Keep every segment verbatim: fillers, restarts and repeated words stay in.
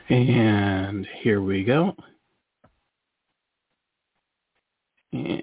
And here we go. And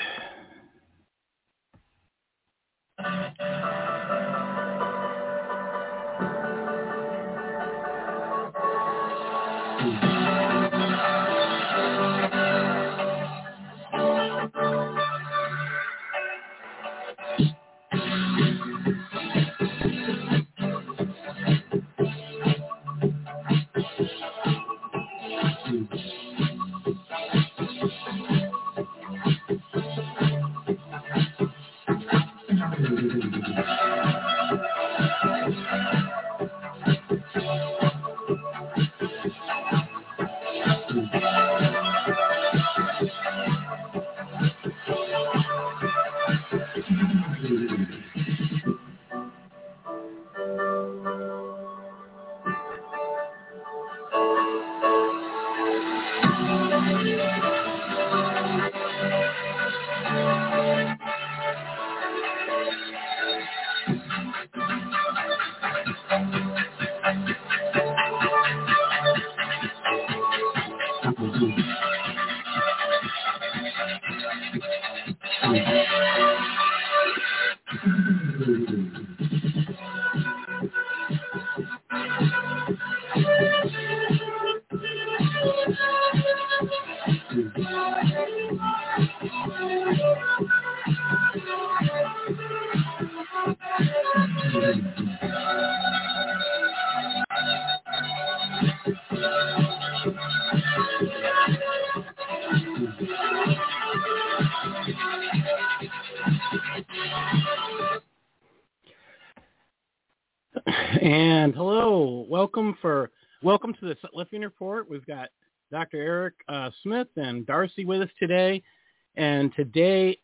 And hello, welcome for welcome to the Lifting Report. We've got Doctor Eric uh, Smith and Darcy with us today, and today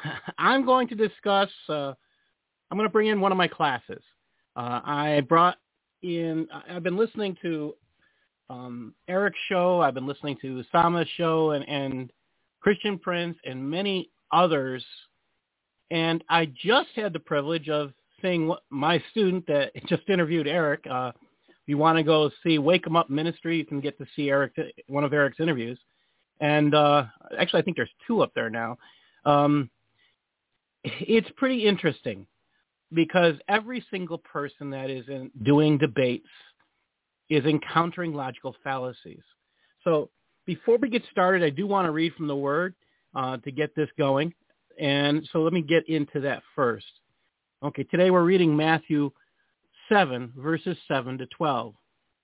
I'm going to discuss. Uh, I'm going to bring in one of my classes. Uh, I brought in. I've been listening to um, Eric's show. I've been listening to Sama's show and, and Christian Prince and many others, and I just had the privilege of seeing my student that just interviewed Eric. Uh, if you want to go see Wake 'em Up Ministry, you can get to see Eric, one of Eric's interviews. And uh, actually, I think there's two up there now. Um, it's pretty interesting because every single person that is in doing debates is encountering logical fallacies. So before we get started, I do want to read from the Word uh, to get this going. And so let me get into that first. Okay, today we're reading Matthew seven, verses seven to twelve.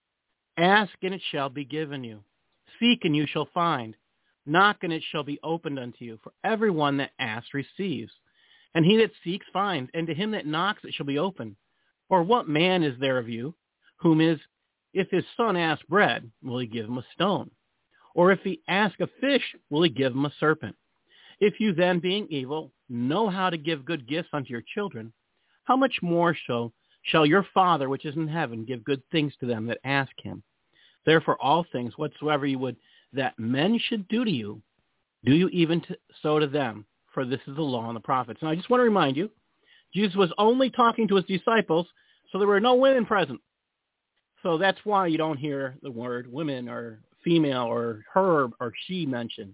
Ask, and it shall be given you. Seek, and you shall find. Knock, and it shall be opened unto you. For everyone that asks receives. And he that seeks finds. And to him that knocks it shall be opened. Or what man is there of you, whom is, if his son ask bread, will he give him a stone? Or if he ask a fish, will he give him a serpent? If you then, being evil, know how to give good gifts unto your children, how much more so shall your Father which is in heaven give good things to them that ask him? Therefore all things whatsoever you would that men should do to you, do you even to, so to them, for this is the law and the prophets. Now I just want to remind you, Jesus was only talking to his disciples, so there were no women present. So that's why you don't hear the word women or female or her or she mentioned.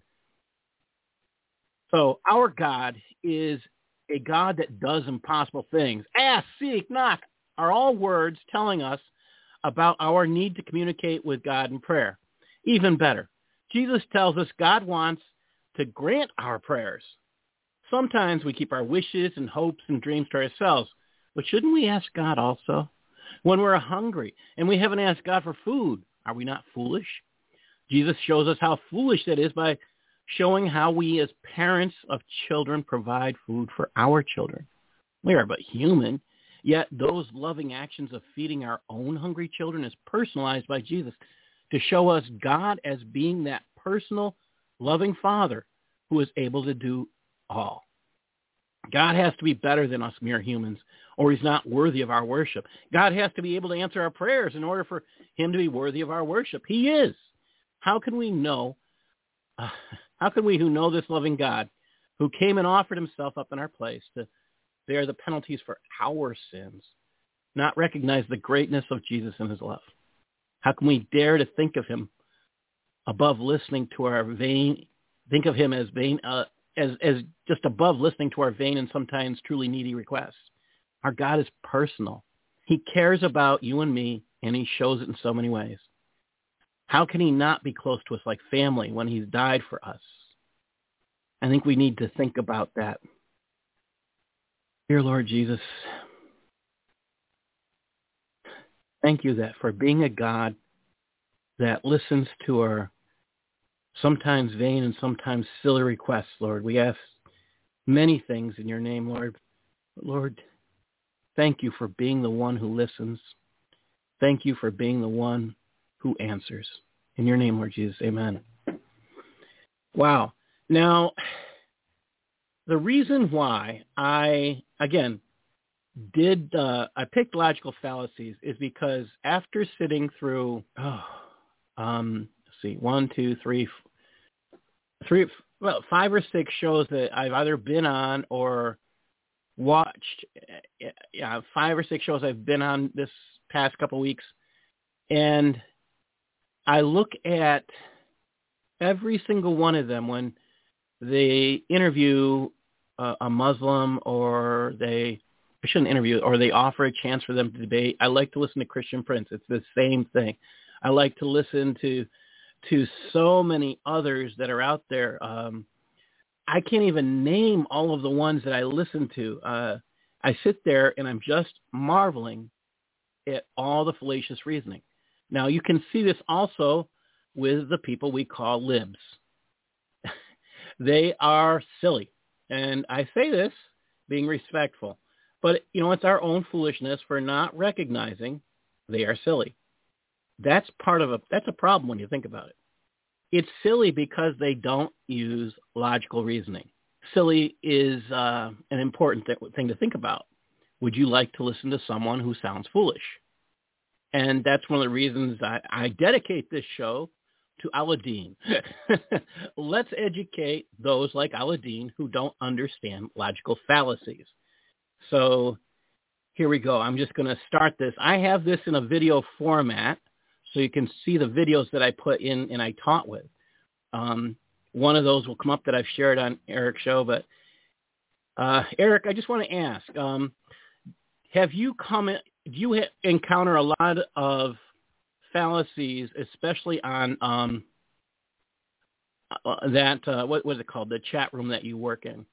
So our God is a God that does impossible things. Ask, seek, knock are all words telling us about our need to communicate with God in prayer. Even better, Jesus tells us God wants to grant our prayers. Sometimes we keep our wishes and hopes and dreams to ourselves, but shouldn't we ask God also? When we're hungry and we haven't asked God for food, are we not foolish? Jesus shows us how foolish that is by showing how we as parents of children provide food for our children. We are but human, yet those loving actions of feeding our own hungry children is personalized by Jesus to show us God as being that personal, loving Father who is able to do all. God has to be better than us mere humans, or he's not worthy of our worship. God has to be able to answer our prayers in order for him to be worthy of our worship. He is. How can we know uh, How can we who know this loving God, who came and offered himself up in our place to bear the penalties for our sins, not recognize the greatness of Jesus and his love? How can we dare to think of him above listening to our vain, think of him as vain, uh, as, as just above listening to our vain and sometimes truly needy requests? Our God is personal. He cares about you and me, and he shows it in so many ways. How can he not be close to us like family when he's died for us? I think we need to think about that. Dear Lord Jesus, thank you that for being a God that listens to our sometimes vain and sometimes silly requests, Lord. We ask many things in your name, Lord. Lord, thank you for being the one who listens. Thank you for being the one who answers. In your name, Lord Jesus, amen. Wow. Now, the reason why I, again, did, uh, I picked logical fallacies is because after sitting through, oh, um, let's see, one, two, three, three, well, five or six shows that I've either been on or watched, yeah, five or six shows I've been on this past couple weeks, and I look at every single one of them when they interview uh, a Muslim, or they, I shouldn't interview, or they offer a chance for them to debate. I like to listen to Christian Prince. It's the same thing. I like to listen to to so many others that are out there. Um, I can't even name all of the ones that I listen to. Uh, I sit there and I'm just marveling at all the fallacious reasoning. Now, you can see this also with the people we call libs. They are silly. And I say this being respectful. But, you know, it's our own foolishness for not recognizing they are silly. That's part of a, that's a problem when you think about it. It's silly because they don't use logical reasoning. Silly is uh, an important th- thing to think about. Would you like to listen to someone who sounds foolish? And that's one of the reasons I, I dedicate this show to Aladdin. Let's educate those like Aladdin who don't understand logical fallacies. So here we go. I'm just going to start this. I have this in a video format, so you can see the videos that I put in and I taught with. Um, one of those will come up that I've shared on Eric's show. But uh, Eric, I just want to ask, um, have you come, do you ha- encounter a lot of fallacies, especially on um, uh, that, uh, what was it called, the chat room that you work in?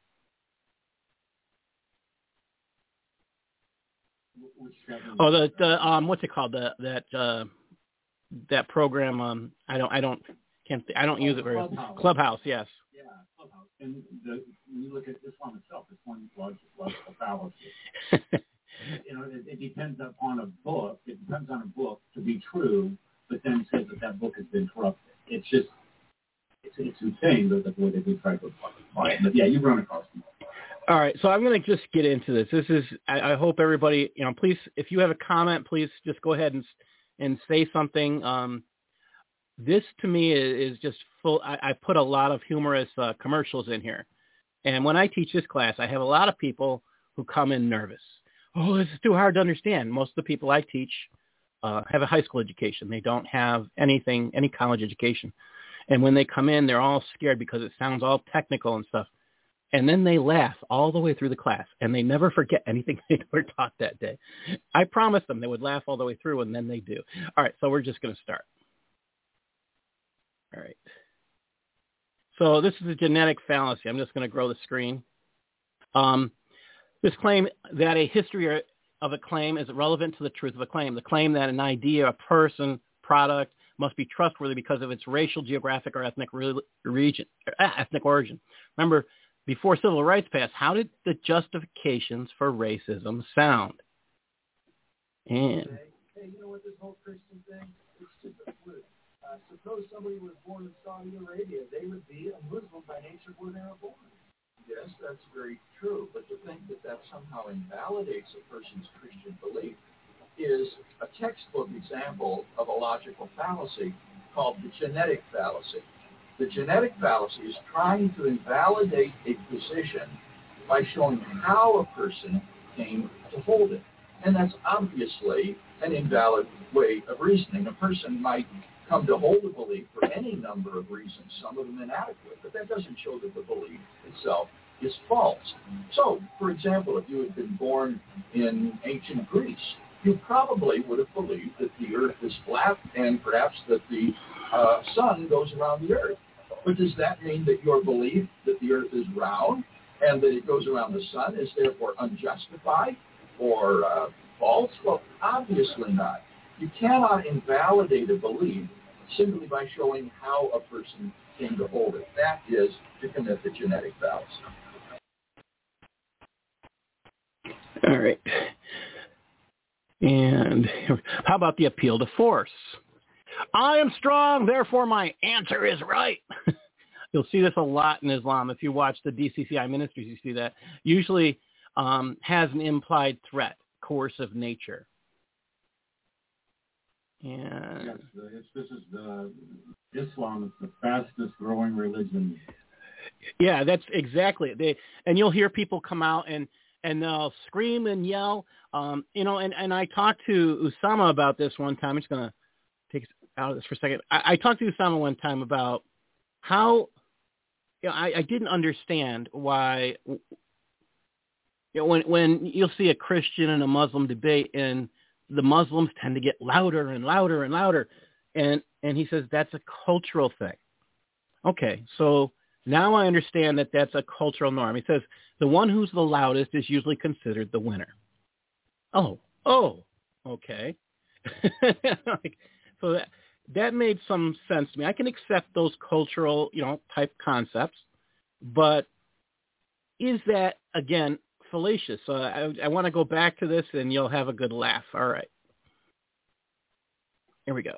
Oh, the, the um, what's it called? The that uh, that program. Um, I don't, I don't, can't, I don't oh, use it very often. Clubhouse. Clubhouse, yes. Yeah, Clubhouse. And the, when you look at this one itself, it's one logical fallacy. You know, it, it depends upon a book. It depends on a book to be true, but then says that that book has been corrupted. It's just, it's, it's insane that the way that we try to apply it. But yeah, you run across them. All right, so I'm going to just get into this. This is, I, I hope everybody, you know, please, if you have a comment, please just go ahead and and say something. Um, this to me is, is just full. I, I put a lot of humorous uh, commercials in here, and when I teach this class, I have a lot of people who come in nervous. Oh, this is too hard to understand. Most of the people I teach uh, have a high school education. They don't have anything, any college education, and when they come in, they're all scared because it sounds all technical and stuff. And then they laugh all the way through the class, and they never forget anything they were taught that day. I promised them they would laugh all the way through, and then they do. All right, so we're just going to start. All right. So this is a genetic fallacy. I'm just going to grow the screen. Um, this claim that a history of a claim is relevant to the truth of a claim. The claim that an idea, a person, product must be trustworthy because of its racial, geographic, or ethnic re- region, uh, ethnic origin. Remember, before civil rights passed, how did the justifications for racism sound? And hey, you know what this whole Christian thing? It's just a fluke. Uh, suppose somebody was born in Saudi Arabia, they would be a Muslim by nature where they were born. Yes, that's very true. But to think that that somehow invalidates a person's Christian belief is a textbook example of a logical fallacy called the genetic fallacy. The genetic fallacy is trying to invalidate a position by showing how a person came to hold it. And that's obviously an invalid way of reasoning. A person might come to hold a belief for any number of reasons, some of them inadequate, but that doesn't show that the belief itself is false. So, for example, if you had been born in ancient Greece, you probably would have believed that the earth is flat and perhaps that the uh, sun goes around the earth. But does that mean that your belief that the earth is round and that it goes around the sun is therefore unjustified or uh, false? Well, obviously not. You cannot invalidate a belief simply by showing how a person came to hold it. That is to commit the genetic fallacy. All right. And how about the appeal to force? I am strong, therefore my answer is right. You'll see this a lot in Islam. If you watch the D C C I ministries, you see that. Usually um, has an implied threat, coercive nature. And yes, it's, this is the Islam is the fastest growing religion. Yeah, that's exactly it. They, and you'll hear people come out and, and they'll scream and yell. Um, you know, and, and I talked to Usama about this one time. I'm just going to take us out of this for a second. I, I talked to Usama one time about how, you know, I, I didn't understand why, you know, when, when you'll see a Christian and a Muslim debate and the Muslims tend to get louder and louder and louder. And, and he says, that's a cultural thing. Okay. So now I understand that that's a cultural norm. He says the one who's the loudest is usually considered the winner. Oh, oh, okay. like, so that, that made some sense to me. I can accept those cultural, you know, type concepts, but is that, again, fallacious? So I, I want to go back to this and you'll have a good laugh. All right. Here we go.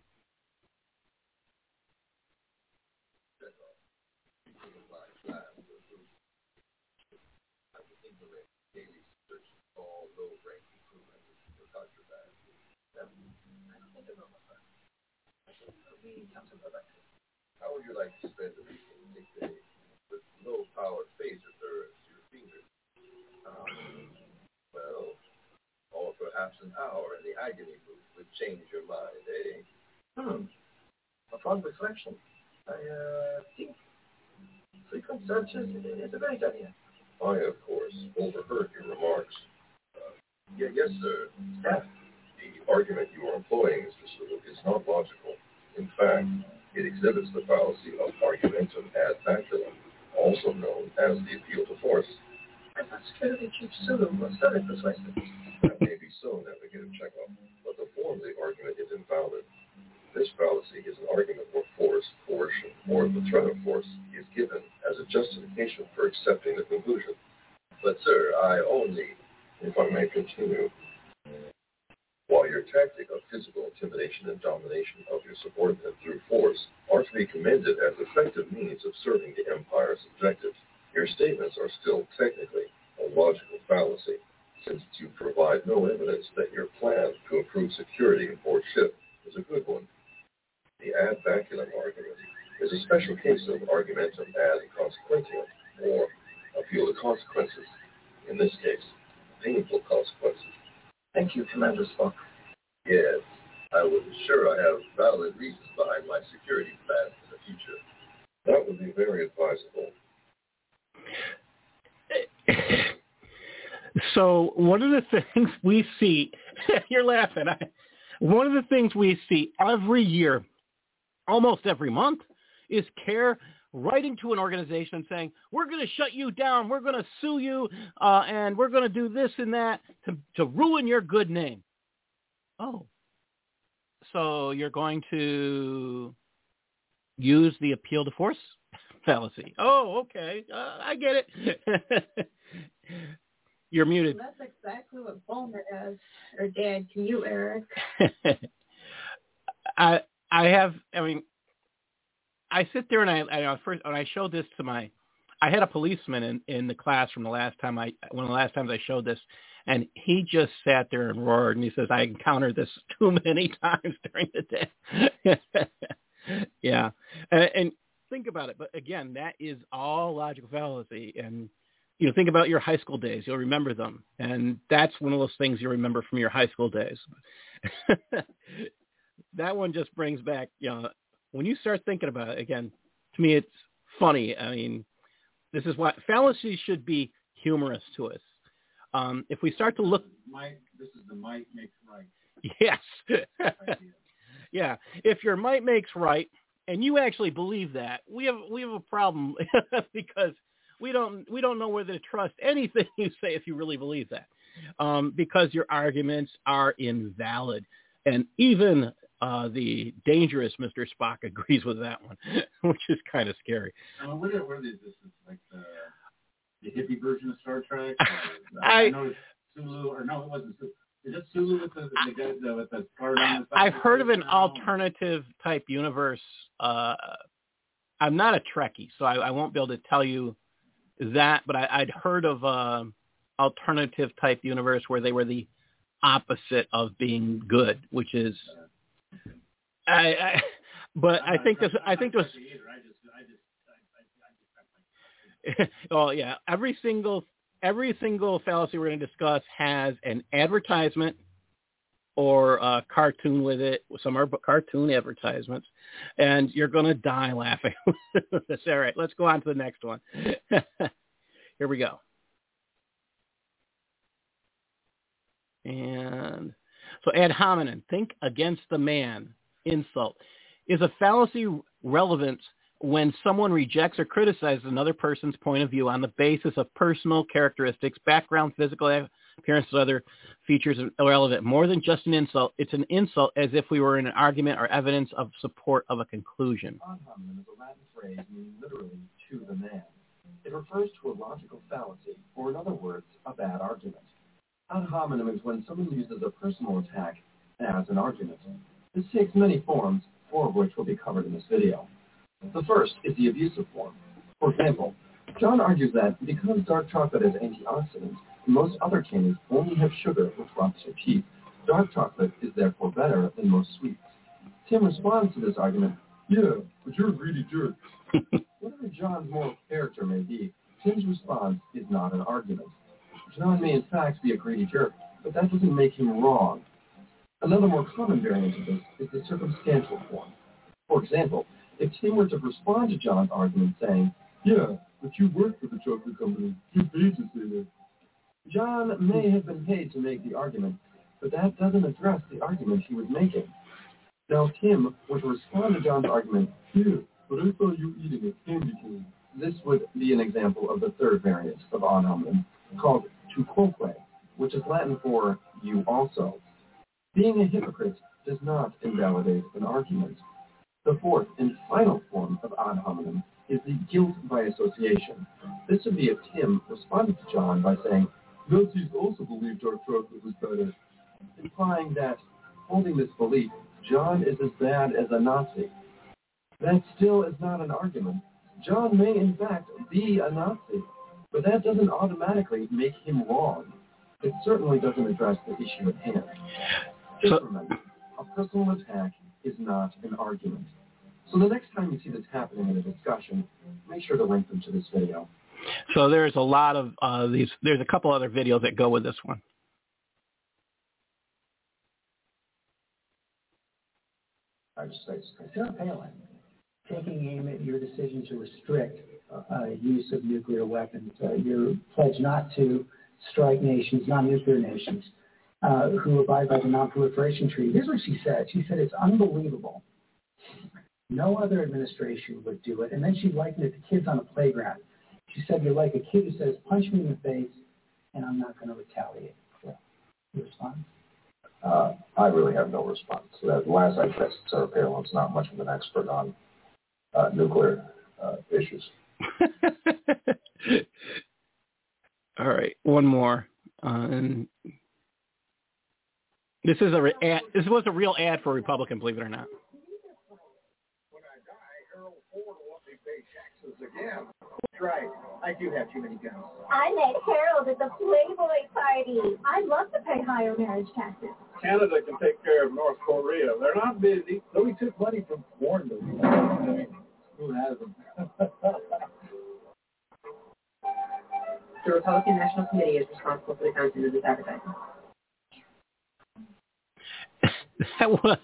How would you like to spend the weekend day with low-powered phaser therapy to your fingers? Um, well, or perhaps an hour in the agony booth would change your mind, eh? Hmm. Upon reflection, I uh, think frequent searches is a great idea. I, of course, overheard your remarks. Uh, yeah, yes, sir. Yeah. The argument you are employing, Mister Sulu, is not logical. In fact, it exhibits the fallacy of argumentum ad baculum, also known as the appeal to force. I thought security chief Sulu was very persuasive. That may be so, Navigator Chekhov, but the form of the argument is invalid. This fallacy is an argument where force, coercion, or the threat of force is given as a justification for accepting the conclusion. But, sir, I only, if I may continue, while your tactic of physical intimidation and domination of your subordinate through force are to be commended as effective means of serving the Empire's objectives, your statements are still technically a logical fallacy, since you provide no evidence that your plan to improve security aboard ship is a good one. The ad baculum argument is a special case of argumentum ad consequentium, or appeal to consequences. In this case, painful consequences. Thank you, Commander Spock. Yes, I was sure I have valid reasons behind my security plans in the future. That would be very advisable. So one of the things we see, you're laughing, I, one of the things we see every year, almost every month, is CARE writing to an organization saying, we're going to shut you down, we're going to sue you, uh, and we're going to do this and that to, to ruin your good name. Oh, so you're going to use the appeal to force fallacy. Oh, okay. Uh, I get it. You're muted. Well, that's exactly what Bulmer does, or Dad to you, Eric. I I have, I mean, I sit there and I, I first when I showed this to my, I had a policeman in, in the class from the last time I, one of the last times I showed this, and he just sat there and roared, and he says, I encountered this too many times during the day. Yeah. And, and think about it. But again, that is all logical fallacy. And, you know, think about your high school days. You'll remember them. And that's one of those things you'll remember from your high school days. that one just brings back, you know, when you start thinking about it, again, to me, it's funny. I mean, this is why fallacies should be humorous to us. Um, if we start to look, might, this is the might makes right. Yes. Yeah. If your might makes right, and you actually believe that, we have we have a problem because we don't we don't know whether to trust anything you say if you really believe that, um, because your arguments are invalid, and even uh, the dangerous Mister Spock agrees with that one, which is kind of scary. Uh, what, are, what are these? This is like the, the hippie version of Star Trek. Or, I, I know it's Sulu, or no, it wasn't Sulu. Is it Sulu with the, the, the, the, with the card on the I've heard of an alternative type universe. Uh, I'm not a Trekkie, so I, I won't be able to tell you that, but I, I'd heard of uh, alternative type universe where they were the opposite of being good, which is, I, I but I think this, I think this, well, yeah, every single Every single fallacy we're going to discuss has an advertisement or a cartoon with it. Some are cartoon advertisements, and you're going to die laughing. That's all right. Let's go on to the next one. Here we go. And so ad hominem, think against the man, insult. Is a fallacy relevant when someone rejects or criticizes another person's point of view on the basis of personal characteristics, background, physical appearance, or other features irrelevant? More than just an insult, it's an insult as if we were in an argument or evidence of support of a conclusion. Ad hominem is a Latin phrase meaning literally to the man. It refers to a logical fallacy, or in other words, a bad argument. Ad hominem is when someone uses a personal attack as an argument. This takes many forms, four of which will be covered in this video. The first is the abusive form. For example, John argues that because dark chocolate is antioxidant, and most other candies only have sugar which rots your teeth, dark chocolate is therefore better than most sweets. Tim responds to this argument, yeah, but you're a greedy jerk. Whatever John's moral character may be, Tim's response is not an argument. John may in fact be a greedy jerk, but that doesn't make him wrong. Another more common variant of this is the circumstantial form. For example, if Tim were to respond to John's argument saying, yeah, but you work for the chocolate company, you're paid to say that. John may have been paid to make the argument, but that doesn't address the argument he was making. Now, if Tim were to respond to John's argument, yeah, but I thought you were eating a candy cane. This would be an example of the third variant of ad hominem, called tu quoque, which is Latin for you also. Being a hypocrite does not invalidate an argument. The fourth and final form of ad hominem is the guilt by association. This would be if Tim responded to John by saying, Nazis also believe dark chocolate was better, implying that, holding this belief, John is as bad as a Nazi. That still is not an argument. John may in fact be a Nazi, but that doesn't automatically make him wrong. It certainly doesn't address the issue at hand. Just remember, a personal attack is not an argument. So the next time you see this happening in a discussion, make sure to link them to this video. So there's a lot of uh, these. There's a couple other videos that go with this one. Sarah Palin taking aim at your decision to restrict uh, use of nuclear weapons, uh, your pledge not to strike nations, non-nuclear nations, uh, who abide by the Non-Proliferation Treaty. Here's what she said. She said, it's unbelievable. No other administration would do it. And then she likened it to kids on a playground. She said, you're like a kid who says, punch me in the face, and I'm not going to retaliate. So, your response? Uh, I really have no response. Uh, last I checked, Sarah Palin's not much of an expert on uh, nuclear uh, issues. All right, one more. Uh, and this is a re- ad, this was a real ad for a Republican, believe it or not. When I die, Harold Ford will want me to pay taxes again. That's right. I do have too many guns. I met Harold at the Playboy party. I'd love to pay higher marriage taxes. Canada can take care of North Korea. They're not busy. Nobody took money from foreign movies. I mean, who hasn't? The Republican National Committee is responsible for the content of this advertising. was.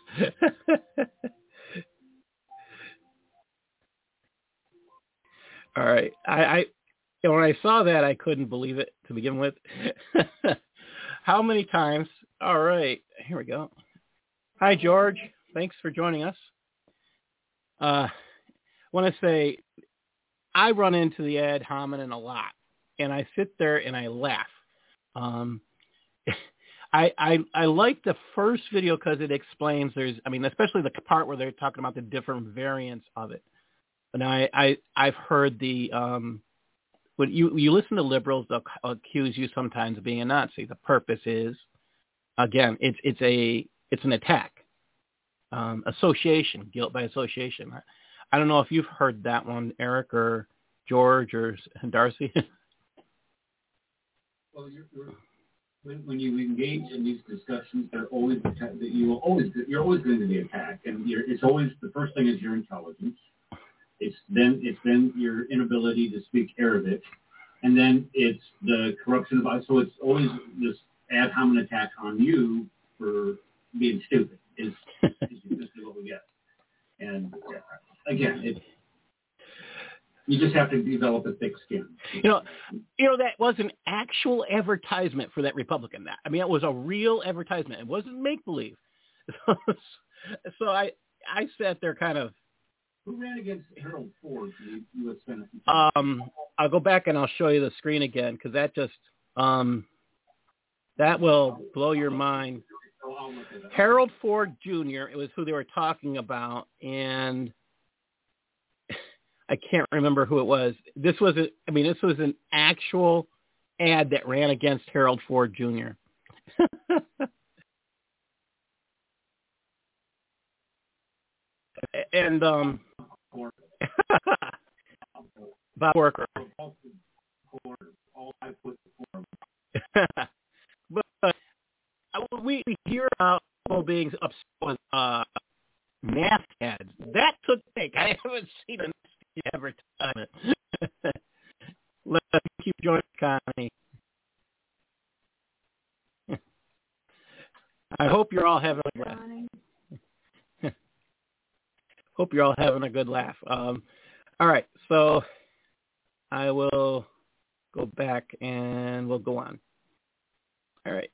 All right. I, I when I saw that, I couldn't believe it to begin with. How many times? All right. Here we go. Hi, George. Thanks for joining us. Uh, I want to say I run into the ad hominem a lot, and I sit there and I laugh. Um, I, I I like the first video because it explains there's, I mean, especially the part where they're talking about the different variants of it. And I, I, I've heard the, um, when you, you listen to liberals, they'll accuse you sometimes of being a Nazi. The purpose is, again, it's, it's a, it's an attack, um, association, guilt by association. I, I don't know if you've heard that one, Eric or George or Darcy. Well, you're, you're, when, when you engage in these discussions, they're always that you will always you're always going to be attacked, and you're, it's always the first thing is your intelligence. It's then it's then your inability to speak Arabic, and then it's the corruption of so it's always this ad hominem attack on you for being stupid is, is basically what we get. And uh, again, it. You just have to develop a thick skin. You know, you know that was an actual advertisement for that Republican. That I mean, it was a real advertisement. It wasn't make believe. So, so I I sat there kind of. Who ran against Harold Ford, the U S Senate? Um, I'll go back and I'll show you the screen again because that just um, that will blow your mind. Harold Ford Junior It was who they were talking about, and I can't remember who it was. This was, a, I mean, this was an actual ad that ran against Harold Ford Junior and um, Bob Worker. But uh, we hear about people being upset with uh, mask ads. That took take. I haven't seen a advertisement. Let's keep joining Connie. I hope you're all having a laugh. Hope you're all having a good laugh. Um, all right, so I will go back and we'll go on. All right.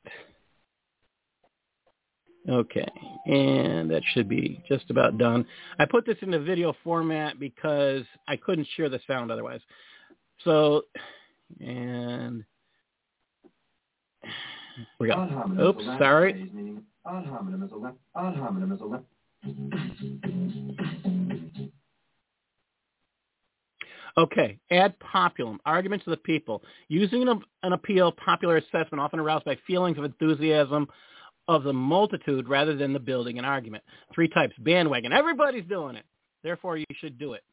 Okay, and that should be just about done. I put this in the video format because I couldn't share the sound otherwise. So, and we go. Oops, sorry. Ad hominem is a left. Ad hominem is a left. Okay, ad populum, arguments of the people. Using an, an appeal, popular assessment, often aroused by feelings of enthusiasm of the multitude rather than the building an argument. Three types. Bandwagon. Everybody's doing it. Therefore, you should do it.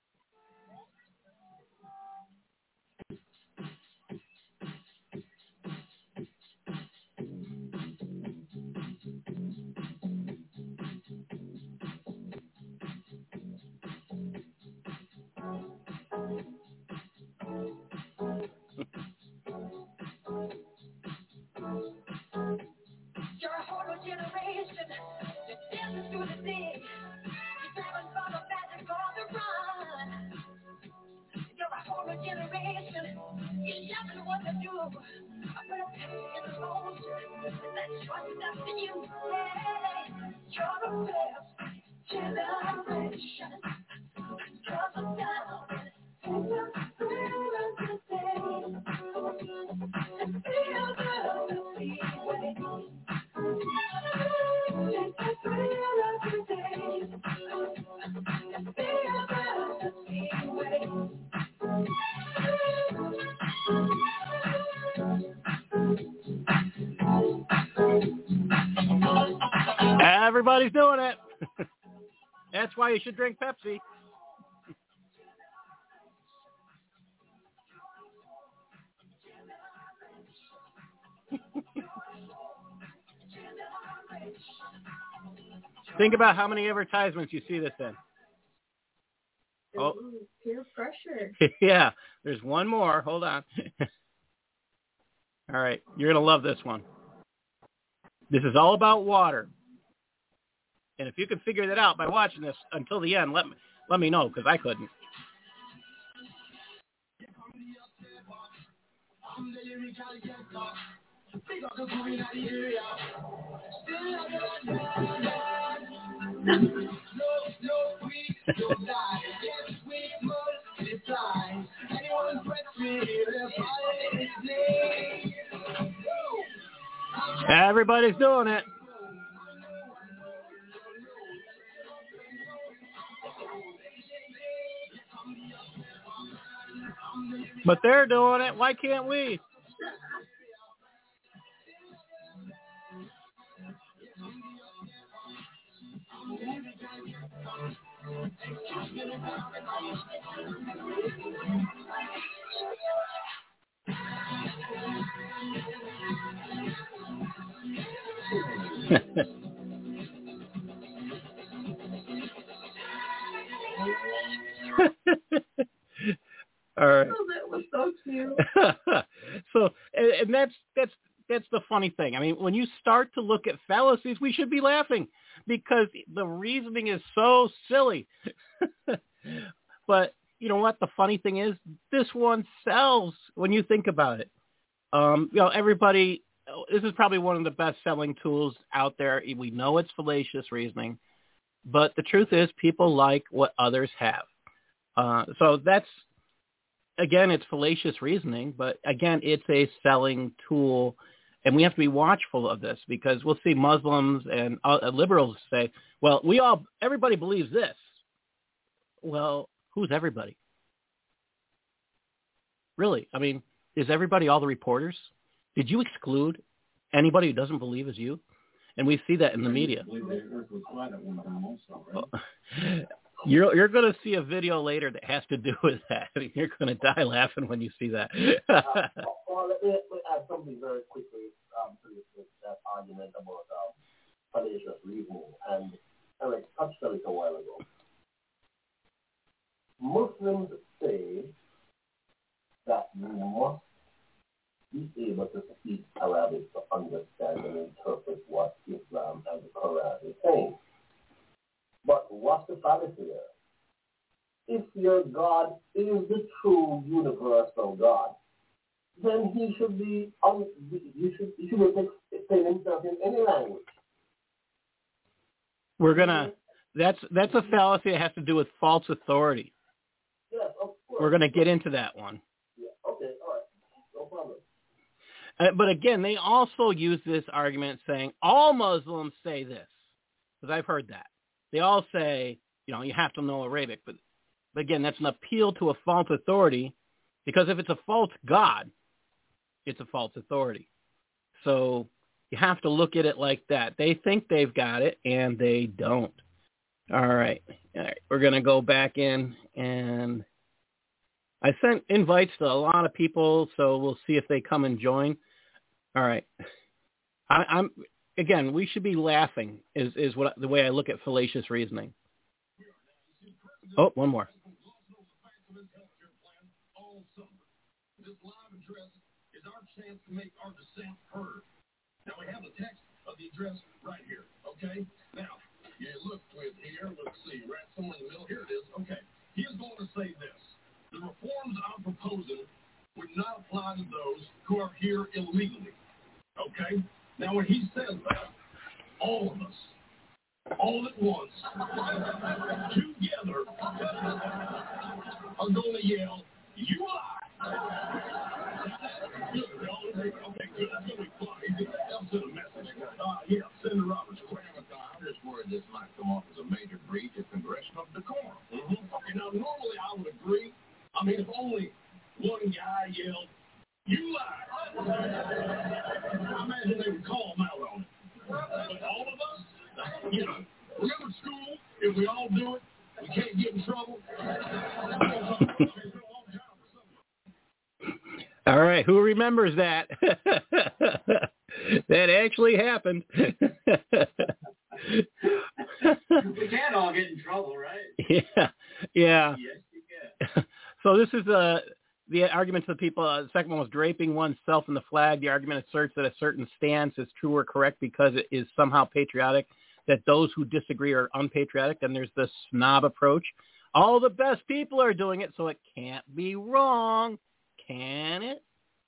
You're a horror generation. You're dancing through the day. You're driving for the magic on the run. You're a horror generation. You're loving what to do. I put a pep in the motion. That's what's up to you. Hey, you're the best generation. You're the down. Take the thrill of the day. And feel the freeway. Everybody's doing it. That's why you should drink Pepsi. Think about how many advertisements you see this in. Oh, peer pressure. Yeah, there's one more. Hold on. All right, you're going to love this one. This is all about water. And if you can figure that out by watching this until the end, let me let me know, because I couldn't. Everybody's doing it. But they're doing it. Why can't we? All right. Oh, that was so cute. So, and, and that's that's that's the funny thing. I mean, when you start to look at fallacies, we should be laughing because the reasoning is so silly. But you know what? The funny thing is, this one sells when you think about it. Um, you know, everybody. This is probably one of the best-selling tools out there. We know it's fallacious reasoning, but the truth is, people like what others have. Uh, so that's. Again, it's fallacious reasoning, but again, it's a selling tool, and we have to be watchful of this because we'll see Muslims and uh, liberals say, well, we all, everybody believes this. Well, who's everybody? Really? I mean, is everybody all the reporters? Did you exclude anybody who doesn't believe as you? And we see that in the media. You're you're going to see a video later that has to do with that. I mean, you're going to die laughing when you see that. uh, well, let me, let me add something very quickly um, to this, this that argument about um, fallacious reasoning. And Eric touched on it a while ago. Muslims say that you must be able to speak Arabic to understand and interpret what Islam and the Quran is saying. But what's the fallacy there? If your God is the true universal God, then he should be um, you should you should be explaining himself in any language. We're gonna that's that's a fallacy that has to do with false authority. Yes, of course. We're gonna get into that one. Yeah. Okay. All right. No problem. Uh, but again, they also use this argument saying all Muslims say this, because I've heard that. They all say, you know, you have to know Arabic. But, but again, that's an appeal to a false authority, because if it's a false God, it's a false authority. So you have to look at it like that. They think they've got it, and they don't. All right. All right. We're going to go back in, and I sent invites to a lot of people, so we'll see if they come and join. All right. I, I'm... Again, we should be laughing is, is what the way I look at fallacious reasoning. Oh, one more. This live address is our chance to make our dissent heard. Now, we have the text of the address right here, okay? Now, you look with here. Let's see, right somewhere in the middle. Here it is. Okay. He is going to say this. The reforms I'm proposing would not apply to those who are here illegally, okay? Now, when he says that, all of us, all at once, together, are going to yell, you lie. Good, okay, good. That's going to be funny. That'll send a message. Uh, yeah, Senator Roberts. I'm just worried this might come off as a major breach of congressional decorum. Mm-hmm. Okay, now, normally I would agree. I mean, if only one guy yelled, you lie. I imagine they would call him out on it. But all of us, you know, remember school? If we all do it, we can't get in trouble. All right, who remembers that? That actually happened. We can all get in trouble, right? Yeah, yeah. Yes, you can. So this is a... The argument to the people, uh, the second one was draping oneself in the flag. The argument asserts that a certain stance is true or correct because it is somehow patriotic. that those who disagree are unpatriotic. Then there's the snob approach. All the best people are doing it, so it can't be wrong, can it?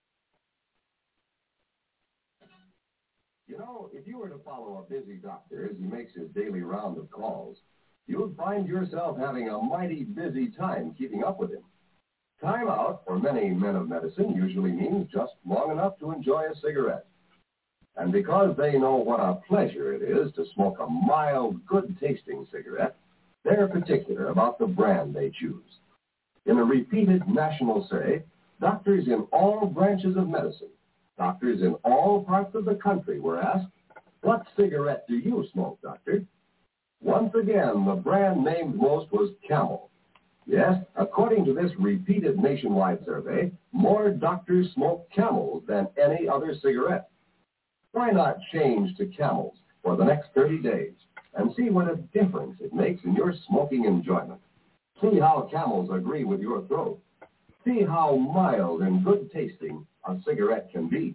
You know, if you were to follow a busy doctor as he makes his daily round of calls, you would find yourself having a mighty busy time keeping up with him. Time out for many men of medicine usually means just long enough to enjoy a cigarette. And because they know what a pleasure it is to smoke a mild, good-tasting cigarette, they're particular about the brand they choose. In a repeated national survey, doctors in all branches of medicine, doctors in all parts of the country were asked, "What cigarette do you smoke, doctor?" Once again, the brand named most was Camel. Yes, according to this repeated nationwide survey, more doctors smoke Camels than any other cigarette. Why not change to Camels for the next thirty days and see what a difference it makes in your smoking enjoyment? See how Camels agree with your throat. See how mild and good-tasting a cigarette can be.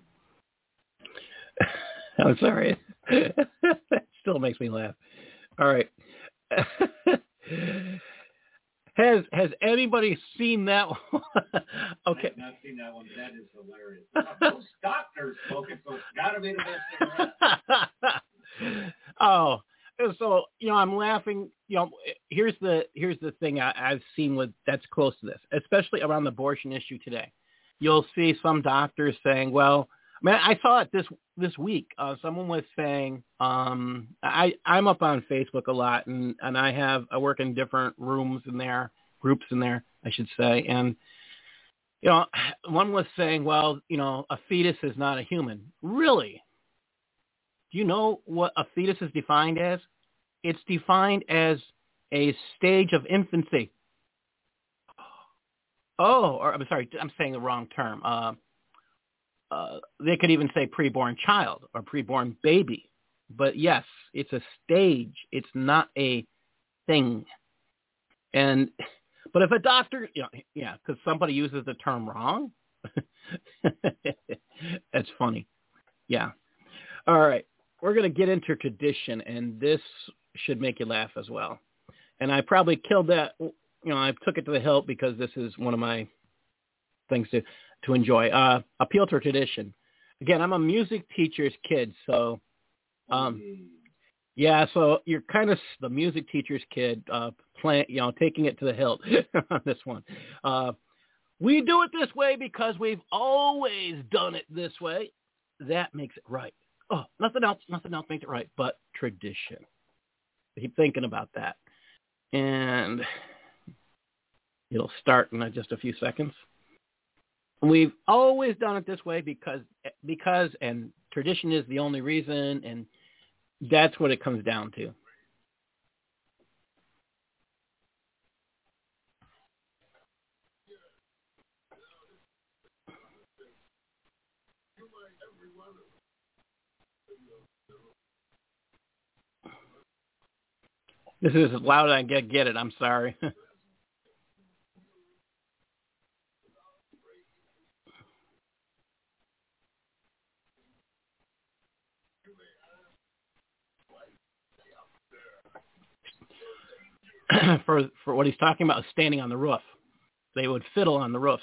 I'm sorry. That still makes me laugh. All right. Has has anybody seen that one? Okay. I have not seen that one. That is hilarious. Those doctors smoke it, so it's got to be the best cigarette. Oh, so you know, I'm laughing. You know, here's the here's the thing I, I've seen with that's close to this, especially around the abortion issue today. You'll see some doctors saying, "Well, I mean, I saw it this this week. Uh, someone was saying, um, I I'm up on Facebook a lot, and and I have I work in different rooms in there, groups in there, I should say, and you know, one was saying, well, you know, a fetus is not a human. Really? Do you know what a fetus is defined as? It's defined as a stage of infancy. Oh, or I'm sorry, I'm saying the wrong term. Uh, uh, they could even say preborn child or preborn baby. But yes, it's a stage. It's not a thing. And but if a doctor, you know, yeah, because somebody uses the term wrong, that's funny. Yeah. All right. We're going to get into tradition, and this should make you laugh as well. And I probably killed that. You know, I took it to the hilt because this is one of my things to, to enjoy. Uh, appeal to tradition. Again, I'm a music teacher's kid, so um, yeah. So you're kind of the music teacher's kid, uh, playing, you know, taking it to the hilt on this one. Uh, we do it this way because we've always done it this way. That makes it right. Oh, nothing else. Nothing else makes it right, but tradition. Keep thinking about that, and it'll start in just a few seconds. We've always done it this way because, because, and tradition is the only reason, and that's what it comes down to. This is as loud as I get, get it. I'm sorry. for for what he's talking about is standing on the roof. They would fiddle on the roofs.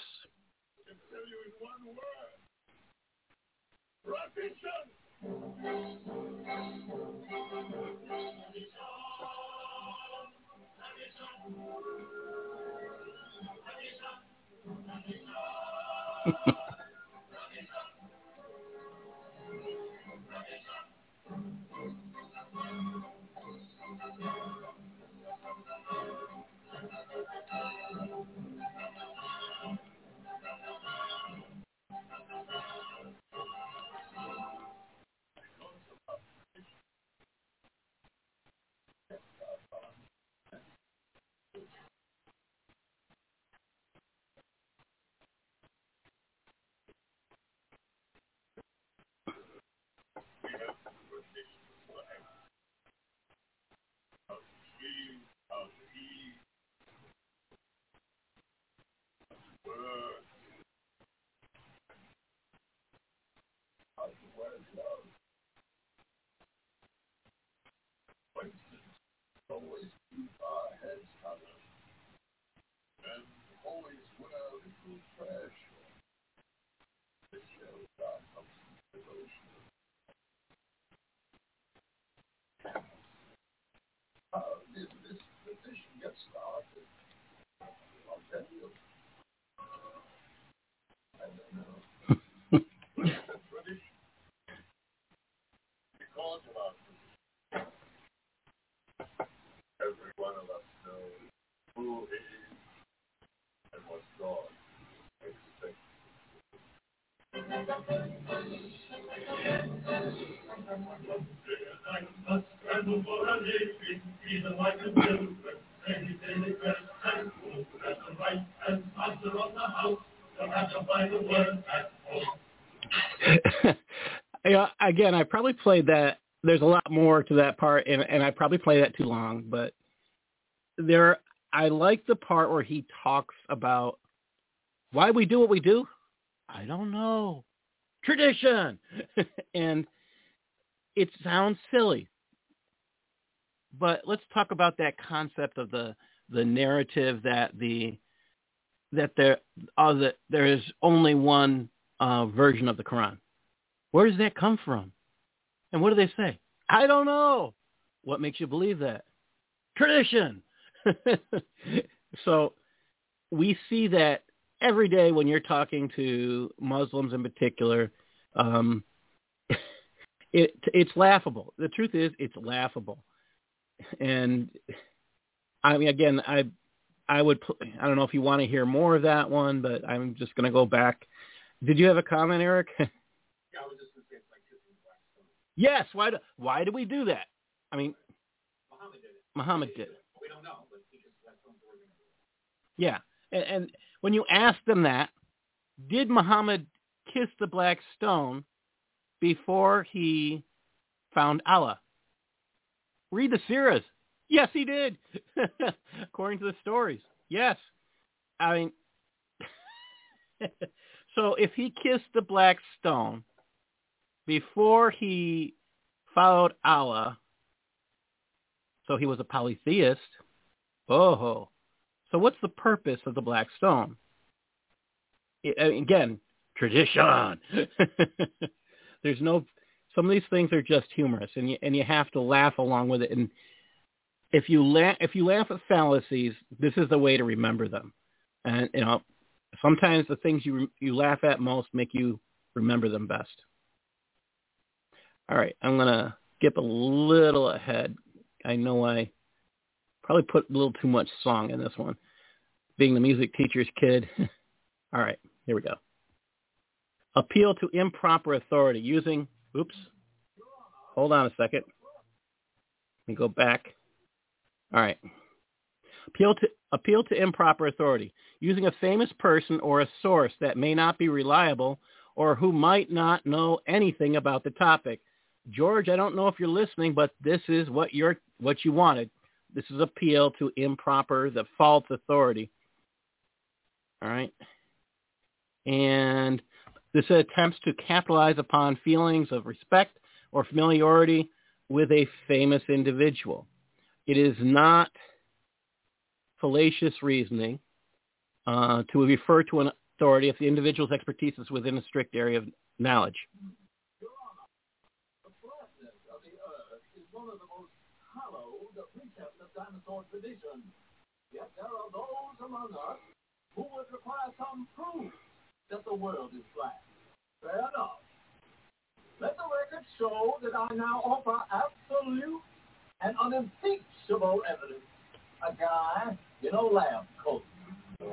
Yeah, again, I probably played that. There's a lot more to that part, and, and I probably played that too long. But there, I like the part where he talks about why we do what we do. I don't know. Tradition. And it sounds silly. But let's talk about that concept of the the narrative that the that there uh, that there is only one uh, version of the Quran. Where does that come from? And what do they say? I don't know. What makes you believe that? Tradition. So we see that every day when you're talking to Muslims in particular. Um, it it's laughable. The truth is, it's laughable. And I mean, again, I I would I don't know if you want to hear more of that one, but I'm just going to go back. Did you have a comment, Eric? Yeah, I was just going to say it's like kissing the black stone. Yes. Why do why do we do that? I mean, Muhammad did it. Muhammad did it. We don't know, but because that's something we're going to do. Yeah, and, and when you ask them that, did Muhammad kiss the black stone before he found Allah? Read the seerahs. Yes, he did. According to the stories. Yes. I mean, so if he kissed the black stone before he followed Allah, so he was a polytheist, oh, so what's the purpose of the black stone? It, again, tradition. There's no, some of these things are just humorous, and you, and you have to laugh along with it. And if you laugh, if you laugh at fallacies, this is the way to remember them. And you know, sometimes the things you you laugh at most make you remember them best. All right, I'm gonna skip a little ahead. I know I probably put a little too much song in this one, being the music teacher's kid. All right, here we go. Appeal to improper authority using, oops, hold on a second. Let me go back. All right. Appeal to, appeal to improper authority using a famous person or a source that may not be reliable or who might not know anything about the topic. George, I don't know if you're listening, but this is what you're, what you wanted. This is appeal to improper, the false authority. All right. And this attempts to capitalize upon feelings of respect or familiarity with a famous individual. It is not fallacious reasoning uh, to refer to an authority if the individual's expertise is within a strict area of knowledge. Your Honor, the flatness of the earth is one of the most hallowed precepts of dinosaur tradition. Yet there are those among us who would require some proof that the world is flat. Fair enough. Let the record show that I now offer absolute and unimpeachable evidence. A guy in a lab coat. You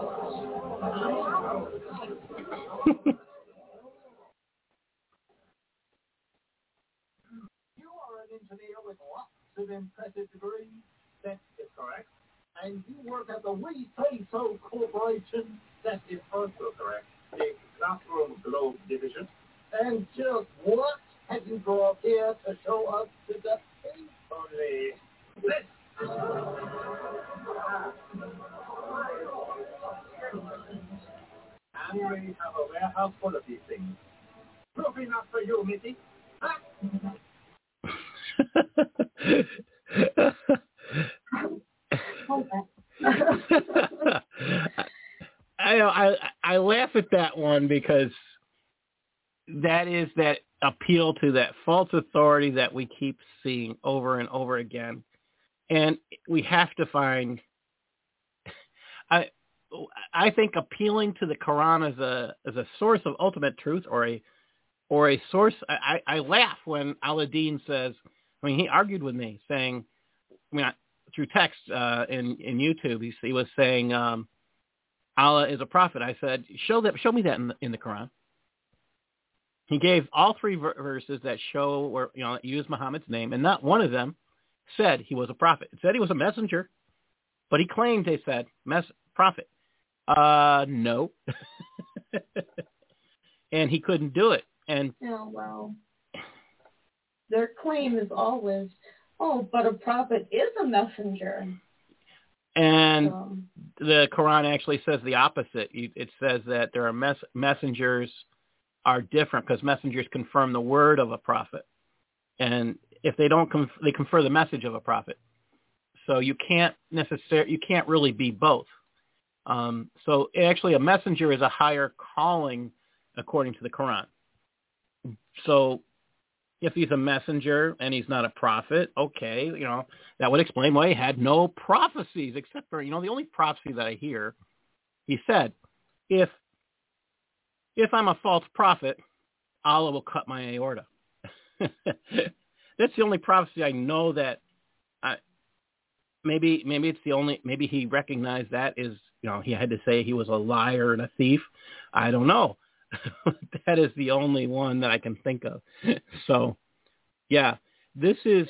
are an engineer with lots of impressive degrees. That is correct. And you work at the We Say So Corporation. That is also correct. The Classroom Globe Division. And just what have you brought here to show us today? Only this. And we have a warehouse full of these things. Probably not for you, Missy. Huh? I, I I laugh at that one because that is that appeal to that false authority that we keep seeing over and over again. And we have to find, I I think appealing to the Quran as a as a source of ultimate truth or a or a source, I, I laugh when Aladdin says, I mean, he argued with me saying, I mean, through text uh, in, in YouTube, he, he was saying, um, Allah is a prophet. I said, show that, show me that in the, in the Quran. he gave all three ver- verses that show where, you know, use Muhammad's name, and not one of them said he was a prophet. It said he was a messenger, but he claimed they said mess- prophet. Uh, no. And he couldn't do it. And oh, well, their claim is always, oh, but a prophet is a messenger. And so. The Quran actually says the opposite. It says that there are mess- messengers are different because messengers confirm the word of a prophet. And if they don't, conf- they confer the message of a prophet. So you can't necessarily, you can't really be both. Um, so actually a messenger is a higher calling according to the Quran. So if he's a messenger and he's not a prophet, okay, you know, that would explain why he had no prophecies, except for, you know, the only prophecy that I hear, he said, if if I'm a false prophet, Allah will cut my aorta. That's the only prophecy I know that I, maybe maybe it's the only, maybe he recognized that is, you know, he had to say he was a liar and a thief. I don't know. That is the only one that I can think of. So, yeah, this is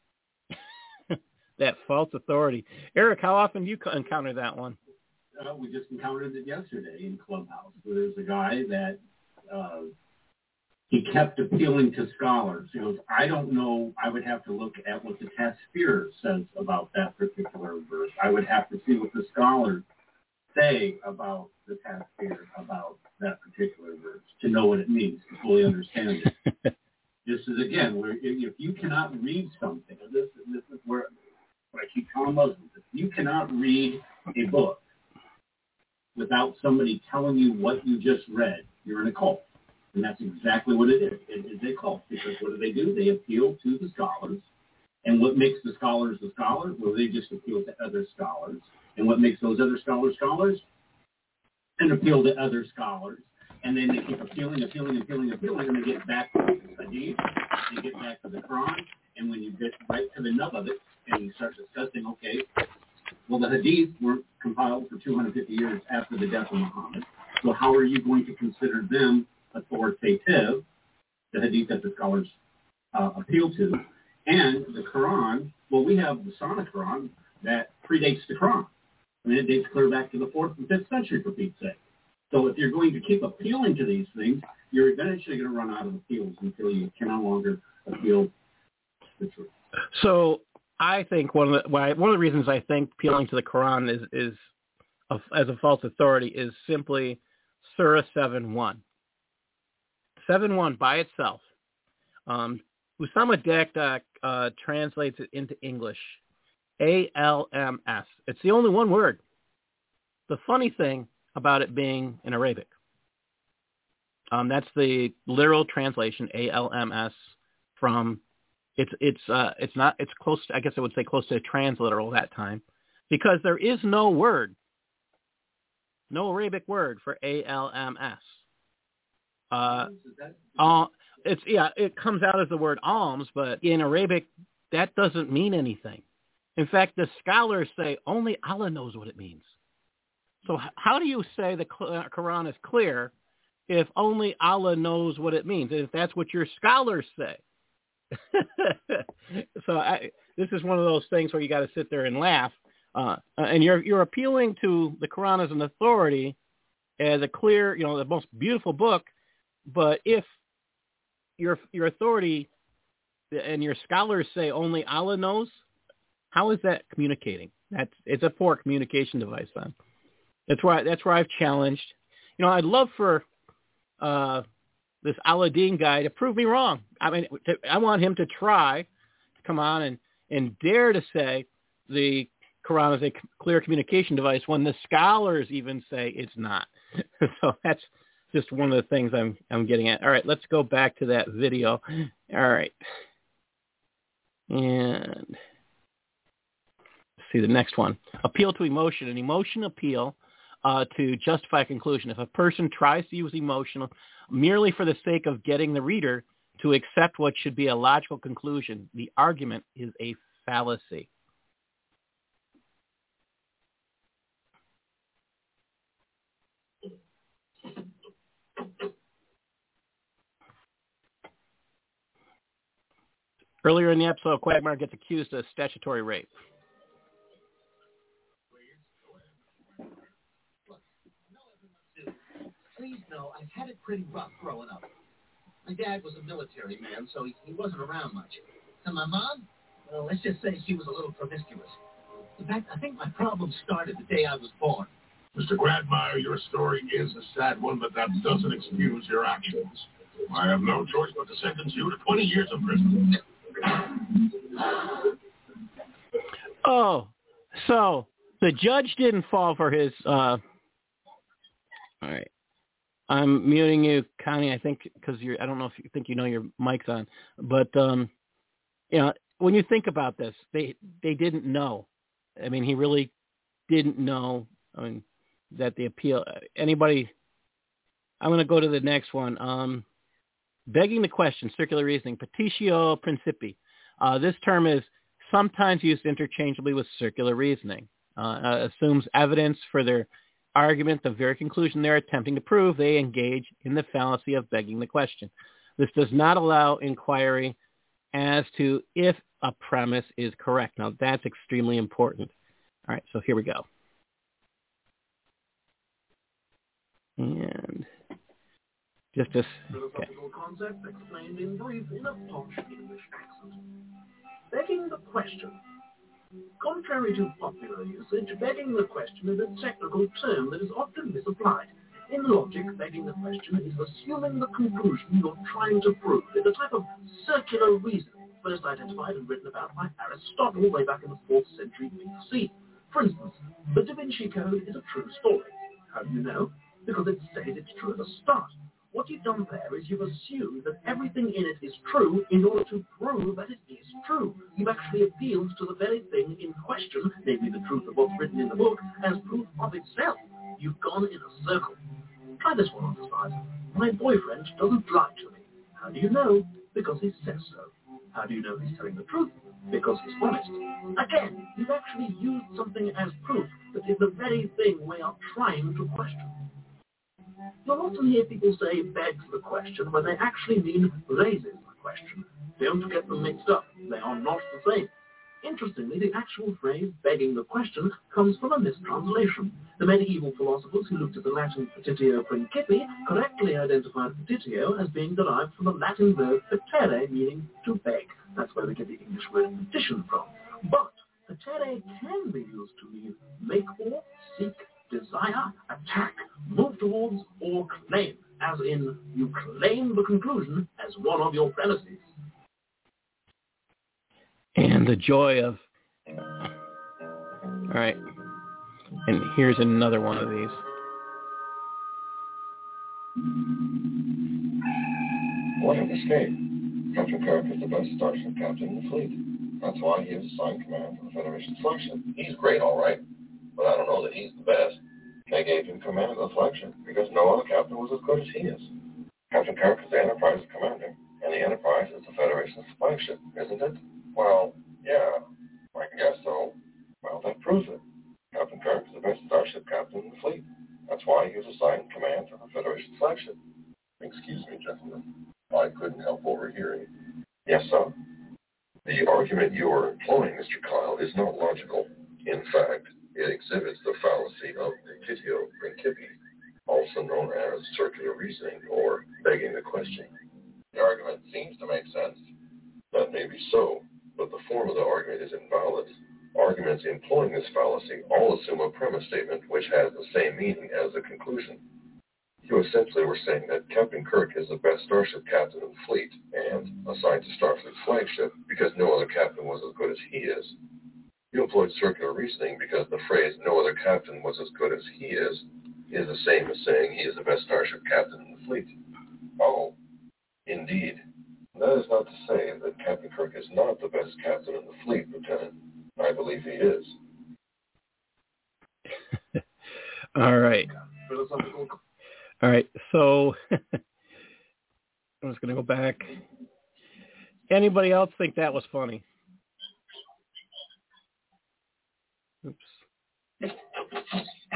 that false authority. Eric, how often do you encounter that one? Uh, we just encountered it yesterday in Clubhouse. Where there's a guy that uh, he kept appealing to scholars. He goes, I don't know. I would have to look at what the Tafsir says about that particular verse. I would have to see what the scholars say about the Tafsir, about that particular verse, to know what it means, to fully understand it. This is, again, where if you cannot read something, and this, this is where what I keep telling Muslims, if you cannot read a book without somebody telling you what you just read, you're in a cult. And that's exactly what it is. It is a cult, because what do they do? They appeal to the scholars. And what makes the scholars the scholars? Well, they just appeal to other scholars. And what makes those other scholars scholars? And appeal to other scholars. And then they keep appealing, appealing, appealing, appealing, and they get back to the Hadith, they get back to the Quran, and when you get right to the nub of it, and you start discussing, okay, well, the Hadith weren't compiled for two hundred fifty years after the death of Muhammad, so how are you going to consider them authoritative, the Hadith that the scholars uh, appeal to, and the Quran? Well, we have the Sonic Quran that predates the Quran. I mean, it dates clear back to the fourth and fifth century, for Pete's sake. So if you're going to keep appealing to these things, you're eventually going to run out of appeals until you can no longer appeal the truth. So I think one of the why one of the reasons I think appealing to the Quran is is a, as a false authority is simply Surah seven one. seven one by itself. Um, Usama Dekdak uh, translates it into English. A L M S. It's the only one word. The funny thing about it being in Arabic. Um, that's the literal translation, A L M S, from it's it's uh, it's not it's close. I guess I would say close to a transliteral that time, because there is no word, no Arabic word for A L M S. Uh, uh, it's yeah, it comes out as the word alms, but in Arabic that doesn't mean anything. In fact, the scholars say only Allah knows what it means. So how do you say the Quran is clear if only Allah knows what it means, if that's what your scholars say? So I, this is one of those things where you got to sit there and laugh. Uh, and you're you're appealing to the Quran as an authority, as a clear, you know, the most beautiful book. But if your your authority and your scholars say only Allah knows, how is that communicating? That's it's a poor communication device then. That's why that's where I've challenged. You know, I'd love for uh, this Aladdin guy to prove me wrong. I mean, to, I want him to try to come on and, and dare to say the Quran is a clear communication device when the scholars even say it's not. So that's just one of the things I'm I'm getting at. All right, let's go back to that video. All right. And see the next one. Appeal to emotion. An emotion appeal uh, to justify a conclusion. If a person tries to use emotion merely for the sake of getting the reader to accept what should be a logical conclusion, the argument is a fallacy. Earlier in the episode, Quagmire gets accused of statutory rape. Please know I've had it pretty rough growing up. My dad was a military man, so he, he wasn't around much. And my mom, well, let's just say she was a little promiscuous. In fact, I think my problem started the day I was born. Mister Quagmire, your story is a sad one, but that doesn't excuse your actions. I have no choice but to sentence you to twenty years of prison. Oh, so the judge didn't fall for his... Uh... All right. I'm muting you, Connie, I think, because you're, I don't know if you think you know your mic's on, but, um, you know, when you think about this, they, they didn't know. I mean, he really didn't know, I mean, that the appeal, anybody, I'm going to go to the next one. Um, begging the question, circular reasoning, petitio principii. Uh, this term is sometimes used interchangeably with circular reasoning, uh, uh, assumes evidence for their argument, the very conclusion they're attempting to prove. They engage in the fallacy of begging the question. This does not allow inquiry as to if a premise is correct. Now, that's extremely important. All right, so here we go. And just this. Okay. Philosophical concept explained in brief in a posh English accent. Begging the question. Contrary to popular usage, begging the question is a technical term that is often misapplied. In logic, begging the question is assuming the conclusion you're trying to prove. It's a type of circular reasoning, first identified and written about by Aristotle way back in the fourth century B C. For instance, the Da Vinci Code is a true story. How do you know? Because it says it's true at the start. What you've done there is you've assumed that everything in it is true in order to prove that it is true. You've actually appealed to the very thing in question, namely the truth of what's written in the book, as proof of itself. You've gone in a circle. Try this one on the side. My boyfriend doesn't lie to me. How do you know? Because he says so. How do you know he's telling the truth? Because he's honest. Again, you've actually used something as proof that is the very thing we are trying to question. You'll often hear people say begs the question when they actually mean raises the question. Don't get them mixed up. They are not the same. Interestingly, the actual phrase begging the question comes from a mistranslation. The medieval philosophers who looked at the Latin petitio principii correctly identified petitio as being derived from the Latin verb petere, meaning to beg. That's where we get the English word petition from. But petere can be used to mean make or seek, desire, attack, move towards, or claim, as in you claim the conclusion as one of your premises. And the joy of... All right. And here's another one of these. What an escape. Captain Kirk is the best starship captain in the fleet. That's why he is assigned command of the Federation's flagship. He's great, all right, but I don't know that he's the best. They gave him command of the flagship because no other captain was as good as he is. Captain Kirk is the Enterprise's commander, and the Enterprise is the Federation's flagship, isn't it? Well, yeah, I guess so. Well, that proves it. Captain Kirk is the best starship captain in the fleet. That's why he was assigned command of the Federation's flagship. Excuse me, gentlemen. I couldn't help overhearing. Yes, sir? The argument you are employing, Mister Kyle, is not logical. In fact, it exhibits the fallacy of petitio principii, also known as circular reasoning or begging the question. The argument seems to make sense. That may be so, but the form of the argument is invalid. Arguments employing this fallacy all assume a premise statement which has the same meaning as the conclusion. You essentially were saying that Captain Kirk is the best starship captain in the fleet and assigned to Starfleet's flagship because no other captain was as good as he is. You employed circular reasoning because the phrase no other captain was as good as he is is the same as saying he is the best starship captain in the fleet. Oh, indeed. That is not to say that Captain Kirk is not the best captain in the fleet, Lieutenant. I believe he is. All right. All right, so I'm just going to go back. Anybody else think that was funny? Oops.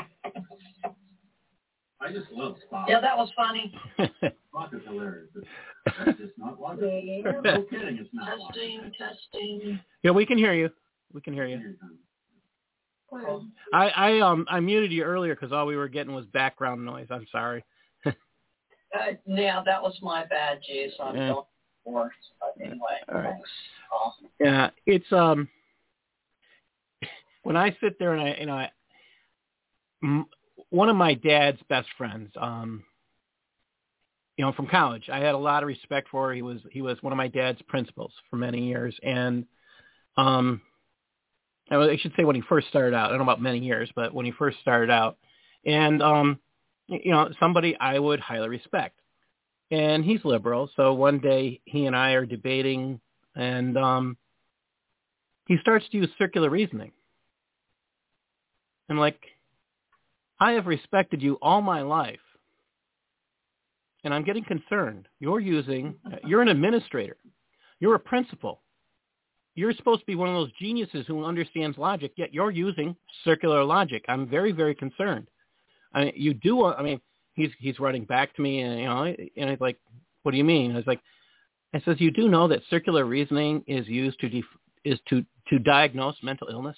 I just love Spock. Yeah, that was funny. Spock is hilarious. That's just not logical. No kidding, it's not testing, logical. testing. Yeah, we can hear you. We can hear you. Well, I, I um I muted you earlier because all we were getting was background noise. I'm sorry. uh, yeah, that was my bad, geez. I'm Yeah. going for But anyway, All right. thanks. Paul. Yeah, it's um when I sit there and I you know I, m- one of my dad's best friends, um, you know, from college, I had a lot of respect for. He was he was one of my dad's principals for many years, and um. I should say when he first started out. I don't know about many years, but when he first started out, and um, you know, somebody I would highly respect. And he's liberal, so one day he and I are debating, and um, he starts to use circular reasoning. I'm like, I have respected you all my life, and I'm getting concerned. You're using, you're an administrator, you're a principal. You're supposed to be one of those geniuses who understands logic, yet you're using circular logic. I'm very, very concerned. I mean, you do. I mean, he's he's writing back to me, and you know, and he's like, "What do you mean?" I was like, "I says you do know that circular reasoning is used to def, is to to diagnose mental illness,"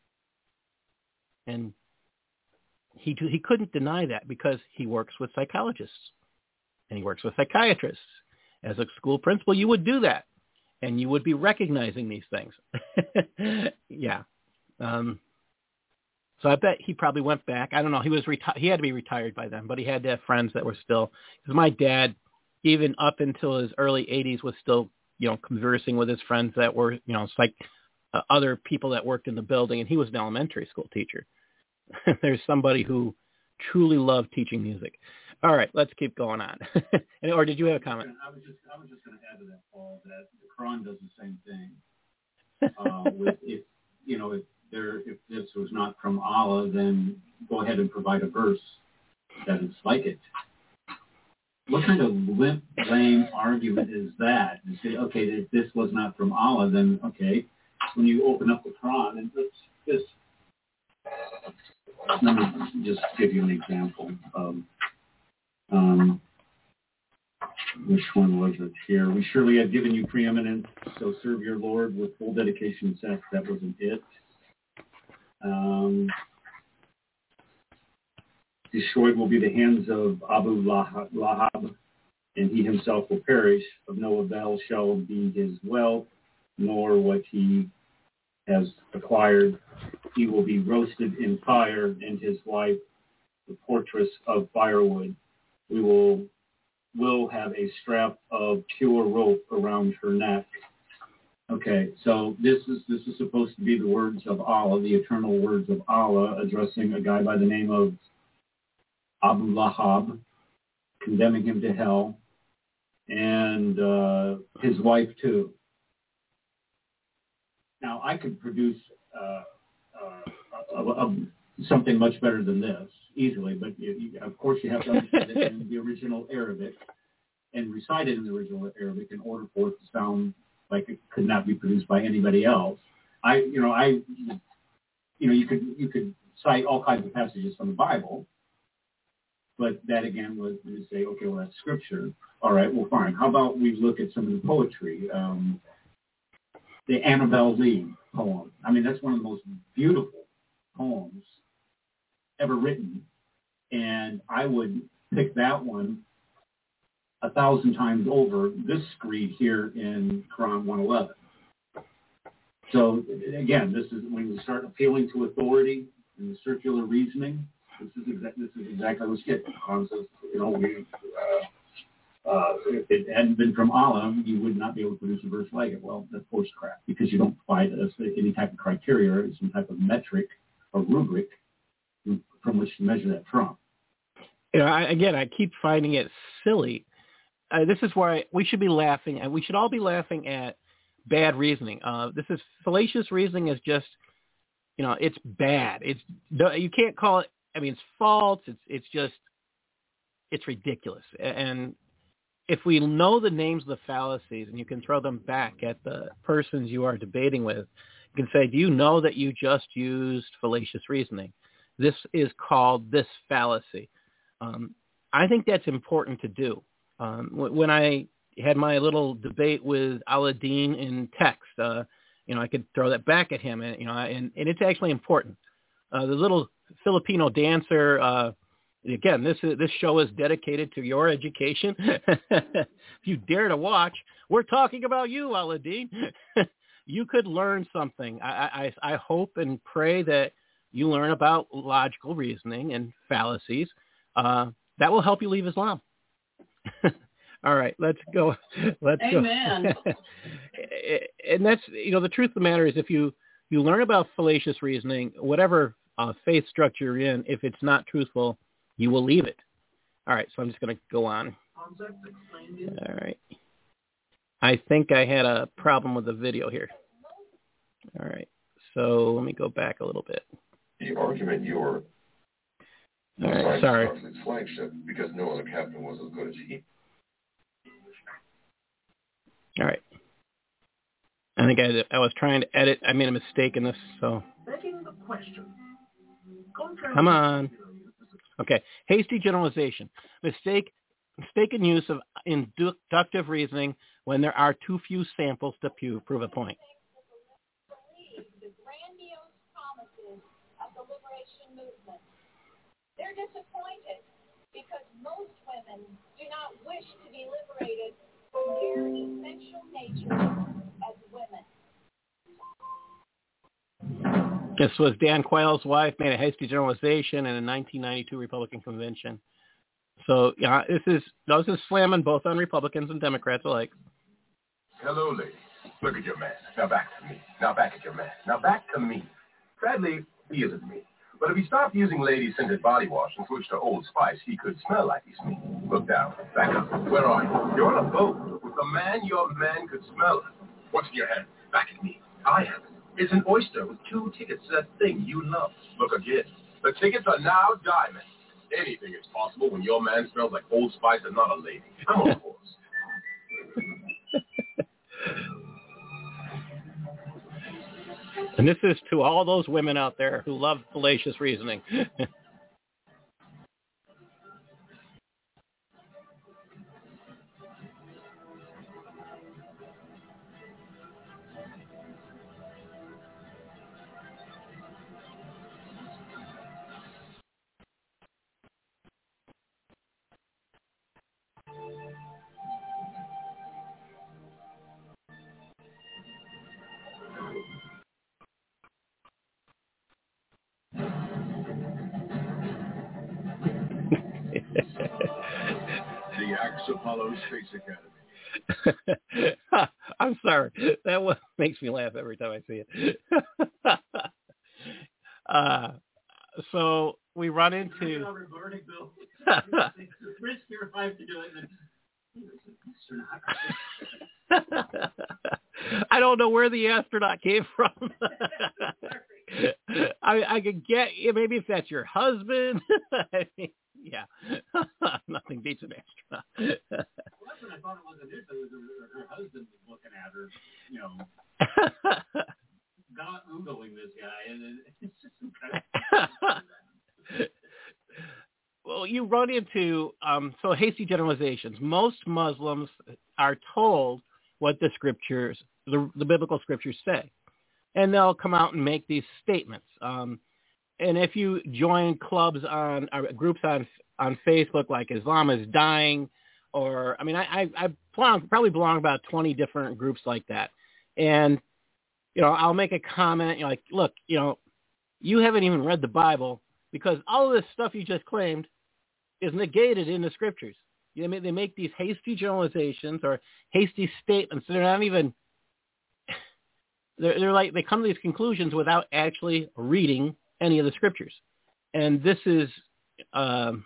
and he he couldn't deny that because he works with psychologists and he works with psychiatrists. As a school principal, you would do that. And you would be recognizing these things. yeah. Um, so I bet he probably went back. I don't know. He was reti- He had to be retired by then, but he had to have friends that were still. Because my dad, even up until his early eighties, was still, you know, conversing with his friends that were, you know, it's like uh, other people that worked in the building, and he was an elementary school teacher. There's somebody who truly loved teaching music. All right, let's keep going on. Or did you have a comment? I was just I was just going to add to that, Paul, that the Quran does the same thing. Uh, with if you know if there if this was not from Allah, then go ahead and provide a verse that is like it. What kind of limp, lame argument is that? To say, okay, if this was not from Allah, then okay. When you open up the Quran, and let's just let me just give you an example. Um, Um, which one was it here? We surely have given you preeminence, so serve your Lord with full dedication and sex. That wasn't it. Um, destroyed will be the hands of Abu Lahab, and he himself will perish. Of no avail shall be his wealth, nor what he has acquired. He will be roasted in fire, and his wife the portress of firewood. We will will have a strap of pure rope around her neck. Okay, so this is this is supposed to be the words of Allah, the eternal words of Allah, addressing a guy by the name of Abu Lahab, condemning him to hell, and uh, his wife too. Now, I could produce uh, uh, a, a, something much better than this easily, but you, you, of course you have to understand it in the original Arabic and recite it in the original Arabic in order for it to sound like it could not be produced by anybody else. I, you know, I, you know, you could you could cite all kinds of passages from the Bible, but that again was to say, okay, well that's scripture. All right, well fine. How about we look at some of the poetry? Um, the Annabel Lee poem. I mean, that's one of the most beautiful poems ever written, and I would pick that one a thousand times over this screed here in Quran one eleven. So again, this is when you start appealing to authority and the circular reasoning. This is exactly this is exactly what's getting. Quran says, you know, we, uh, uh, if it hadn't been from Allah, you would not be able to produce a verse like it. Well, that's horse crap because you don't apply any type of criteria or some type of metric or rubric from which to measure that from. You know, I, again, I keep finding it silly. Uh, this is where I, we should be laughing, and we should all be laughing at bad reasoning. Uh, this is fallacious reasoning is just, you know, it's bad. It's you can't call it. I mean, it's false. It's it's just it's ridiculous. And if we know the names of the fallacies, and you can throw them back at the persons you are debating with, you can say, "Do you know that you just used fallacious reasoning? This is called this fallacy." Um, I think that's important to do. Um, when I had my little debate with Aladdin in text. Uh, you know, I could throw that back at him, and you know, and, and it's actually important. Uh, the little Filipino dancer. Uh, again, this is, this show is dedicated to your education. If you dare to watch, we're talking about you, Aladdin. You could learn something. I, I I hope and pray that you learn about logical reasoning and fallacies. Uh, that will help you leave Islam. All right, let's go. Let's Amen. go. And that's, you know, the truth of the matter is if you, you learn about fallacious reasoning, whatever uh, faith structure you're in, if it's not truthful, you will leave it. All right, so I'm just going to go on. All right. I think I had a problem with the video here. All right, so let me go back a little bit. The argument you're All right, sorry. Starfleet's flagship because no other captain was as good as he. All right. I think I, I was trying to edit. I made a mistake in this, so. Begging the question. Come on. Okay. Hasty generalization. Mistake, mistaken use of inductive reasoning when there are too few samples to prove a point. The grandiose promises of the liberation movement. They're disappointed because most women do not wish to be liberated from their essential nature as women. This was Dan Quayle's wife made a hasty generalization in a nineteen ninety-two Republican convention. So, yeah, this is this is slamming both on Republicans and Democrats alike. Hello, lady. Look at your man. Now back to me. Now back at your man. Now back to me. Sadly, he isn't me. But if he stopped using lady-scented body wash and switched to Old Spice, he could smell like he's me. Look down. Back up. Where are you? You're on a boat. With a man, your man could smell it. What's in your hand? Back at me. I have it. It's an oyster with two tickets to that thing you love. Look again. The tickets are now diamond. Anything is possible when your man smells like Old Spice and not a lady. I'm on course. And this is to all those women out there who love fallacious reasoning. The Axe Apollo Space Academy. I'm sorry. That one makes me laugh every time I see it. uh, so we run into... Risk your life to do it. I don't know where the astronaut came from. I, I could get, maybe if that's your husband. I mean, yeah. Nothing beats an astronaut. Well, that's when I thought it was a news. It was her, her husband was looking at her, you know, got Googling this guy, and it's just some kind of... Well, you run into, um, so hasty generalizations. Most Muslims are told what the scriptures, the, the biblical scriptures say. And they'll come out and make these statements. Um, and if you join clubs on, or groups on on Facebook, like Islam is dying, or, I mean, I, I, I belong, probably belong about twenty different groups like that. And, you know, I'll make a comment, you know, like, look, you know, you haven't even read the Bible, because all of this stuff you just claimed is negated in the scriptures. You know, they make these hasty generalizations or hasty statements. They're not even, they're, they're like, they come to these conclusions without actually reading any of the scriptures. And this is, um,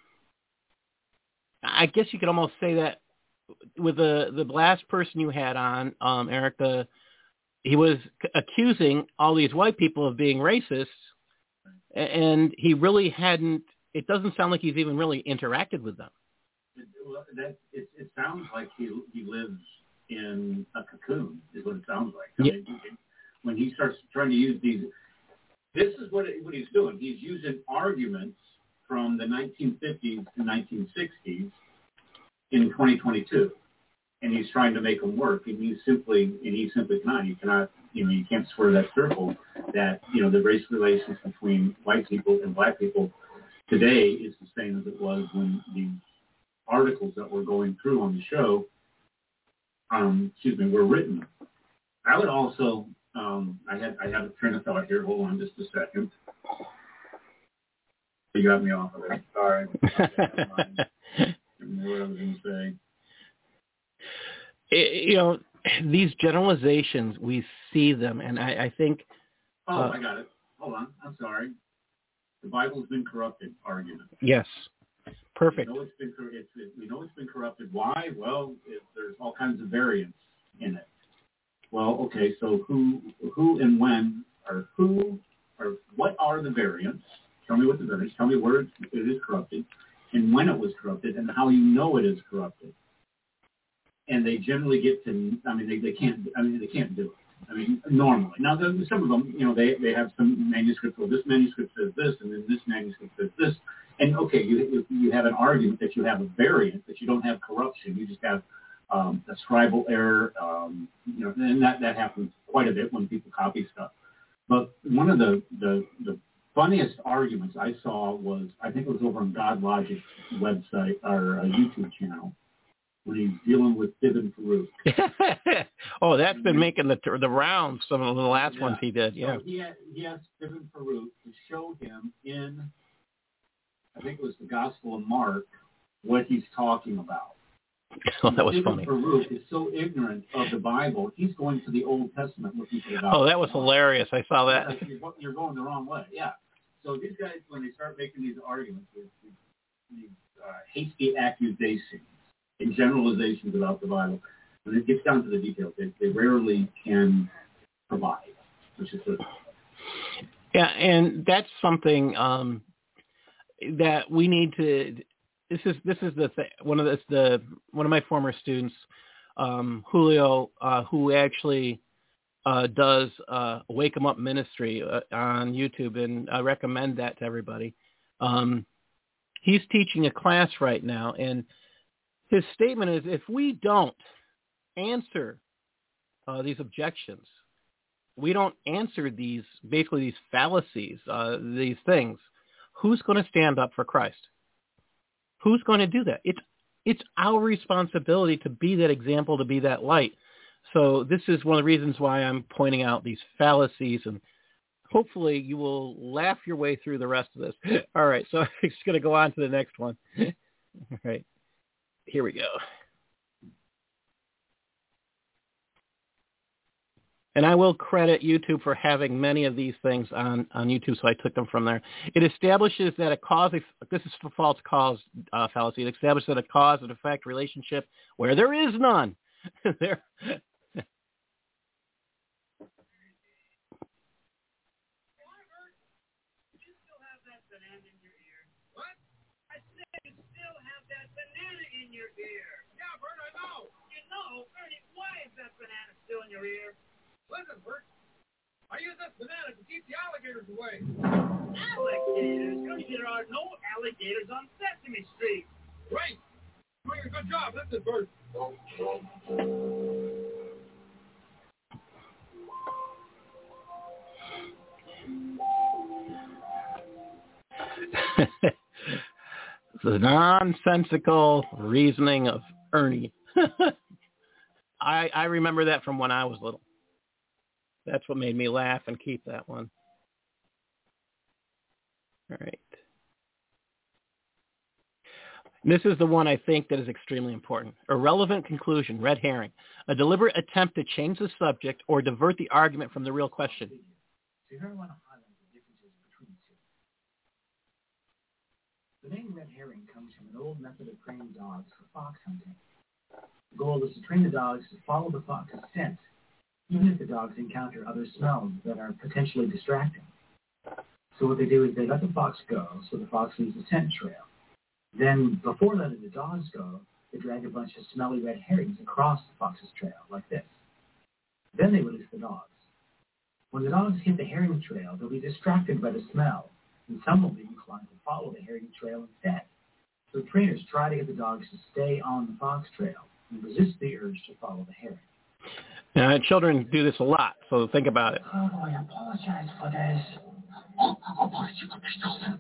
I guess you could almost say that with the, the last person you had on, um, Eric, the, he was c- accusing all these white people of being racist, and he really hadn't, it doesn't sound like he's even really interacted with them. It, well, that, it, it sounds like he he lives in a cocoon, is what it sounds like. I Yeah. mean, he, when he starts trying to use these, this is what it, what he's doing. He's using arguments from the nineteen fifties to nineteen sixties in twenty twenty-two. and he's trying to make them work, and you simply, and he simply cannot. You cannot, you know, you can't square that circle that, you know, the race relations between white people and black people today is the same as it was when the articles that we're going through on the show, um, excuse me, were written. I would also, um, I had, I have a train of thought here. Hold on just a second. You got me off of it. Sorry. What I was going to say. It, you know, these generalizations, we see them, and I, I think... Oh, uh, I got it. Hold on. I'm sorry. The Bible's been corrupted argument. Yes. Perfect. We know it's been, it's, it, we know it's been corrupted. Why? Well, it, there's all kinds of variants in it. Well, okay, so who who and when, or who, or what are the variants? Tell me what the variants, tell me where it is corrupted, and when it was corrupted, and how you know it is corrupted. And they generally get to, I mean, they, they can't, I mean, they can't do it. I mean, normally. Now, some of them, you know, they, they have some manuscript, well, this manuscript says this, and then this manuscript says this. And, okay, you you have an argument that you have a variant, that you don't have corruption. You just have um, a scribal error, um, you know, and that, that happens quite a bit when people copy stuff. But one of the, the, the funniest arguments I saw was, I think it was over on God Logic's website, or uh, YouTube channel, when he's dealing with Ibn Farouk. Oh, that's been making the the rounds, some of the last yeah. ones he did, yeah. So he, had, he asked Ibn Farouk to show him in, I think it was the Gospel of Mark, what he's talking about. Oh, that was Ibn funny. Farouk is so ignorant of the Bible, he's going to the Old Testament looking for the Gospel. Oh, that was hilarious. I saw that. You're, you're going the wrong way, yeah. So these guys, when they start making these arguments, these, these uh, hasty accusations, and generalizations about the Bible, when it gets down to the details, they, they rarely can provide, which is good. Yeah, and that's something um, that we need to. This is this is the th- one of the, the one of my former students, um, Julio, uh, who actually uh, does uh, Wake 'Em Up Ministry uh, on YouTube, and I recommend that to everybody. Um, he's teaching a class right now, and his statement is, if we don't answer uh, these objections, we don't answer these, basically these fallacies, uh, these things, who's going to stand up for Christ? Who's going to do that? It's it's our responsibility to be that example, to be that light. So this is one of the reasons why I'm pointing out these fallacies, and hopefully you will laugh your way through the rest of this. All right, so I'm just going to go on to the next one. All right. Here we go. And I will credit YouTube for having many of these things on, on YouTube, so I took them from there. It establishes that a cause, this is for false cause uh, fallacy, it establishes that a cause and effect relationship where there is none. there. In your ear. Yeah, Bert, I know. You know, Ernie, why is that banana still in your ear? Listen, Bert, I use this banana to keep the alligators away. Alligators? There are no alligators on Sesame Street. Right. Doing a good job. Listen, Bert. The nonsensical reasoning of Ernie. I I remember that from when I was little. That's what made me laugh and keep that one. All right. This is the one I think that is extremely important. Irrelevant conclusion, red herring. A deliberate attempt to change the subject or divert the argument from the real question. So here I want to highlight the differences between the two. The name red herring comes from an old method of training dogs for fox hunting. The goal is to train the dogs to follow the fox's scent, even if the dogs encounter other smells that are potentially distracting. So what they do is they let the fox go, so the fox leaves a scent trail. Then, before letting the dogs go, they drag a bunch of smelly red herrings across the fox's trail, like this. Then they release the dogs. When the dogs hit the herring trail, they'll be distracted by the smell, and some will be inclined to follow the herring trail instead. So trainers try to get the dogs to stay on the fox trail, and resist the urge to follow the herring. Now, children do this a lot, so think about it. Oh, I apologize for this. Oh, apology for this, Joseph.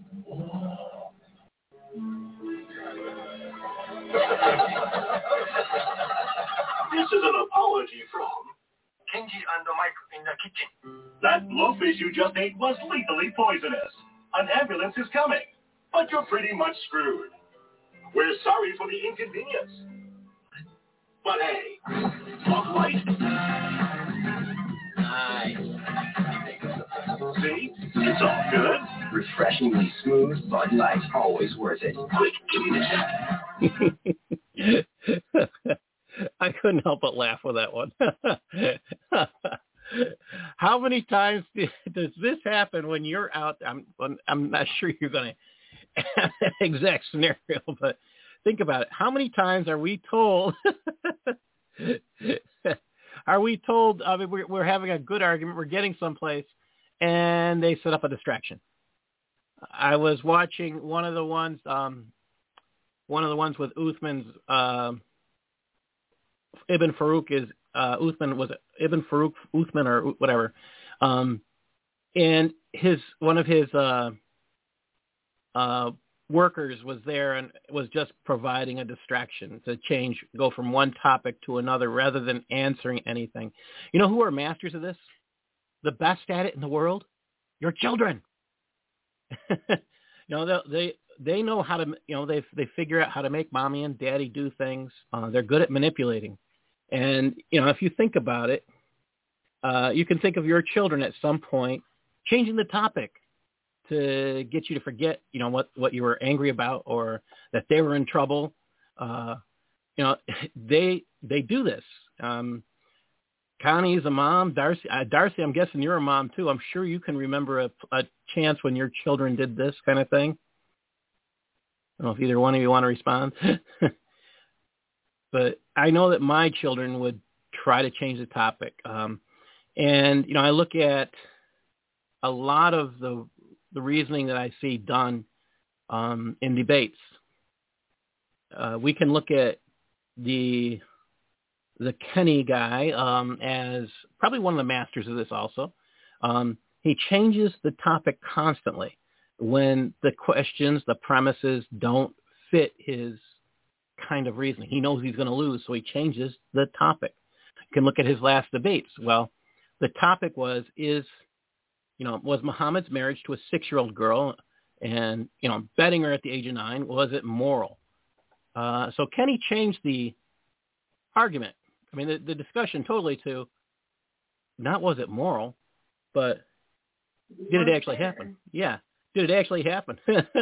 This is an apology from Kenji and Mike in the kitchen. That blowfish you just ate was lethally poisonous. An ambulance is coming, but you're pretty much screwed. We're sorry for the inconvenience. But hey, talk right. Nice. See? It's all good. Refreshingly smooth, Bud Light's always worth it. Quick, give me this. I couldn't help but laugh with that one. How many times does this happen when you're out? I'm I'm not sure you're going to have that exact scenario, but think about it. How many times are we told? Are we told? I mean, we're, we're having a good argument. We're getting someplace, and they set up a distraction. I was watching one of the ones, um, one of the ones with Uthman's. Uh, Ibn Farouk is uh, Uthman was it Ibn Farouk Uthman or whatever, um, and his one of his uh, uh, workers was there and was just providing a distraction to change, go from one topic to another rather than answering anything. You know who are masters of this? The best at it in the world? Your children. you know they, they they know how to you know they they figure out how to make mommy and daddy do things. Uh, they're good at manipulating. And, you know, if you think about it, uh, you can think of your children at some point changing the topic to get you to forget, you know, what, what you were angry about or that they were in trouble. Uh, you know, they they do this. Um, Connie's a mom. Darcy, uh, Darcy, I'm guessing you're a mom, too. I'm sure you can remember a, a chance when your children did this kind of thing. I don't know if either one of you want to respond. But I know that my children would try to change the topic. Um, and, you know, I look at a lot of the the reasoning that I see done um, in debates. Uh, we can look at the the Kenny guy um, as probably one of the masters of this also. Um, he changes the topic constantly when the questions, the premises don't fit his kind of reasoning. He knows he's going to lose, so he changes the topic. You can look at his last debates. Well, the topic was, is, you know, was Muhammad's marriage to a six-year-old girl and, you know, betting her at the age of nine, was it moral? Uh, so Kenny changed the argument. I mean, the, the discussion totally to not was it moral, but did it actually happen? Yeah. Did it actually happen?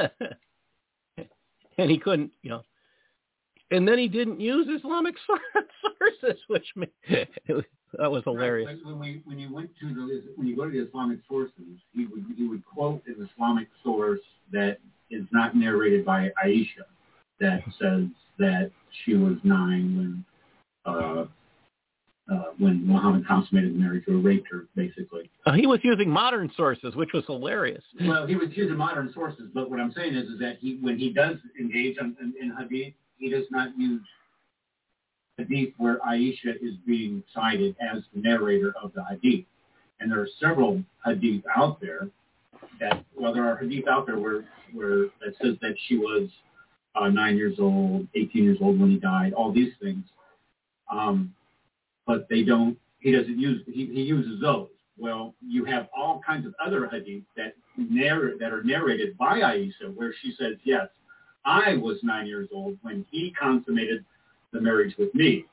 And he couldn't, you know, and then he didn't use Islamic sources, which made, was, that was hilarious. Right. When we when you went to the when you go to the Islamic sources, he would he would quote an Islamic source that is not narrated by Aisha, that says that she was nine when uh, uh, when Muhammad consummated the marriage or raped her, basically. Uh, he was using modern sources, which was hilarious. Well, he was using modern sources, but what I'm saying is, is that he when he does engage in, in, in hadith, he does not use hadith where Aisha is being cited as the narrator of the hadith. And there are several hadith out there that, well, there are hadith out there where, where that says that she was uh, nine years old, eighteen years old when he died, all these things. Um, but they don't, he doesn't use, he, he uses those. Well, you have all kinds of other hadith that narr- that are narrated by Aisha where she says, yes, I was nine years old when he consummated the marriage with me.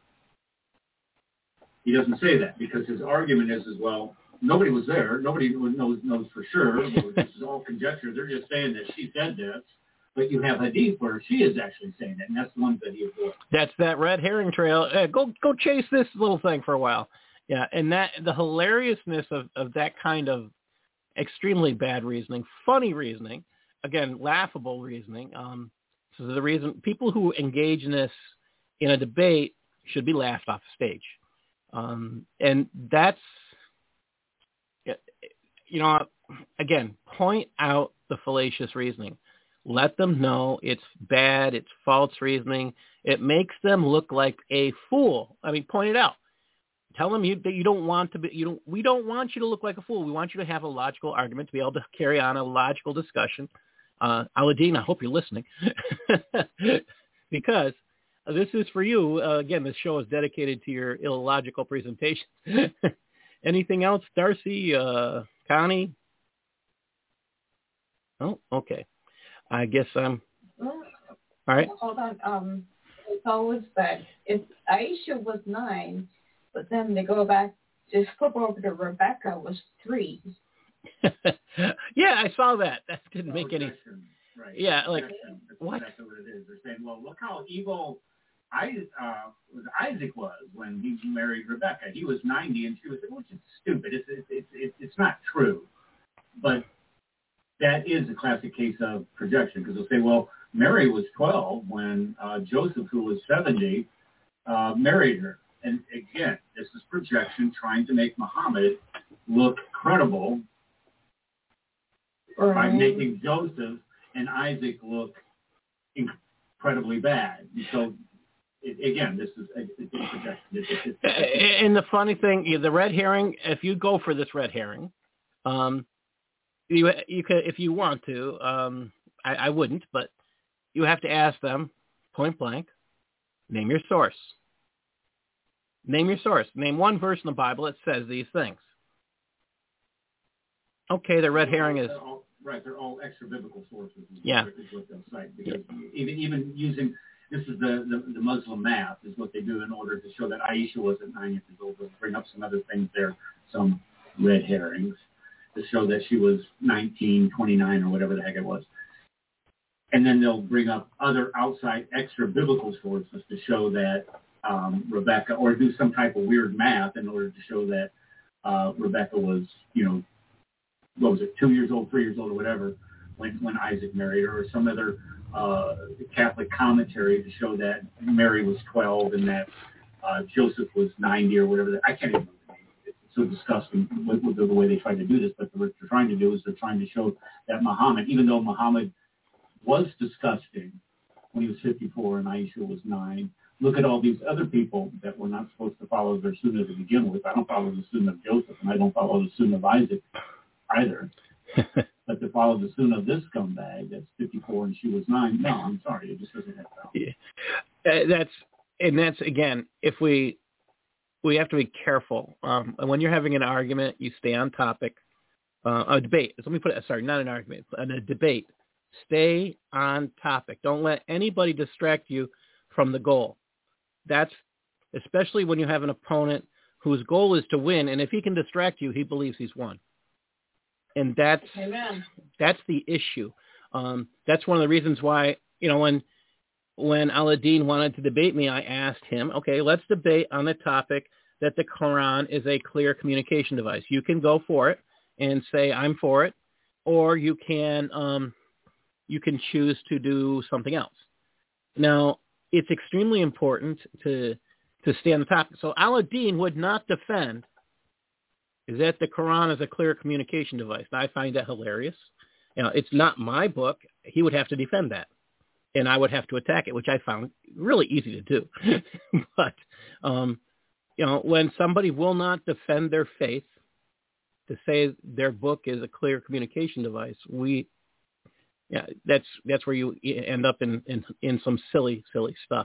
He doesn't say that because his argument is as well, nobody was there. Nobody knows knows for sure. This is all conjecture. They're just saying that she said this. But you have hadith where she is actually saying that, and that's the one that he avoids. That's that red herring trail. Uh, go go chase this little thing for a while. Yeah, and that the hilariousness of, of that kind of extremely bad reasoning, funny reasoning, again, laughable reasoning. Um, so the reason people who engage in this in a debate should be laughed off the stage. Um, and that's, you know, again, point out the fallacious reasoning. Let them know it's bad, it's false reasoning. It makes them look like a fool. I mean, point it out. Tell them you, that you don't want to be, you don't, we don't want you to look like a fool. We want you to have a logical argument, to be able to carry on a logical discussion. Uh, Aladdin, I hope you're listening. Because this is for you. Uh, again, this show is dedicated to your illogical presentation. Anything else, Darcy, uh, Connie? Oh, okay. I guess I'm... Well, all right. Hold on. Um, it's always that if Aisha was nine, but then they go back, just flip over to Rebecca was three. Yeah, I saw that. That didn't make any... Right. Yeah, like, That's what? exactly what it is. They're saying, well, look how evil I, uh, Isaac was when he married Rebecca. He was ninety and she was, which is stupid. It's, it's, it's, it's not true. But that is a classic case of projection, because they'll say, well, Mary was twelve when uh, Joseph, who was seventy, uh, married her. And again, this is projection trying to make Muhammad look credible right. by making Joseph and Isaac look incredibly bad. So, it, again, this is a, it's a projection. It's, it's, it's, and the funny thing, the red herring, if you go for this red herring, um, you you could, if you want to, um, I, I wouldn't, but you have to ask them, point blank, name your source. Name your source. Name one verse in the Bible that says these things. Okay, the red herring is... Right, they're all extra biblical sources. Is yeah. What, is what they'll cite. Because yeah. even even using, this is the, the, the Muslim math, is what they do in order to show that Aisha wasn't nine years old. They'll bring up some other things there, some red herrings, to show that she was nineteen, twenty-nine, or whatever the heck it was. And then they'll bring up other outside extra biblical sources to show that um, Rebecca, or do some type of weird math in order to show that uh, Rebecca was, you know, what was it, two years old, three years old, or whatever, when, when Isaac married her, or some other uh, Catholic commentary to show that Mary was twelve and that uh, Joseph was ninety or whatever. I can't even remember the name. It's so disgusting with, with the way they try to do this, but what they're trying to do is they're trying to show that Muhammad, even though Muhammad was disgusting when he was fifty-four and Aisha was nine, look at all these other people that were not supposed to follow their sunnah to begin with. I don't follow the sunnah of Joseph, and I don't follow the sunnah of Isaac either. But to follow the sunnah of this scumbag that's fifty-four and she was nine, no, I'm sorry, it just doesn't have value. Yeah. Uh, that's, and that's, again, if we, we have to be careful. Um, and when you're having an argument, you stay on topic. Uh, a debate, let me put it, sorry, not an argument, a debate. Stay on topic. Don't let anybody distract you from the goal. That's, especially when you have an opponent whose goal is to win, and if he can distract you, he believes he's won. And that's Amen. That's the issue. Um, that's one of the reasons why, you know, when when Aladdin wanted to debate me, I asked him, okay, let's debate on the topic that the Quran is a clear communication device. You can go for it and say I'm for it, or you can um, you can choose to do something else. Now, it's extremely important to to stay on the topic. So Aladdin would not defend is that the Quran is a clear communication device. Now, I find that hilarious. You know, it's not my book. He would have to defend that, and I would have to attack it, which I found really easy to do. But, um, you know, when somebody will not defend their faith to say their book is a clear communication device, we, yeah, that's that's where you end up in, in, in some silly, silly stuff.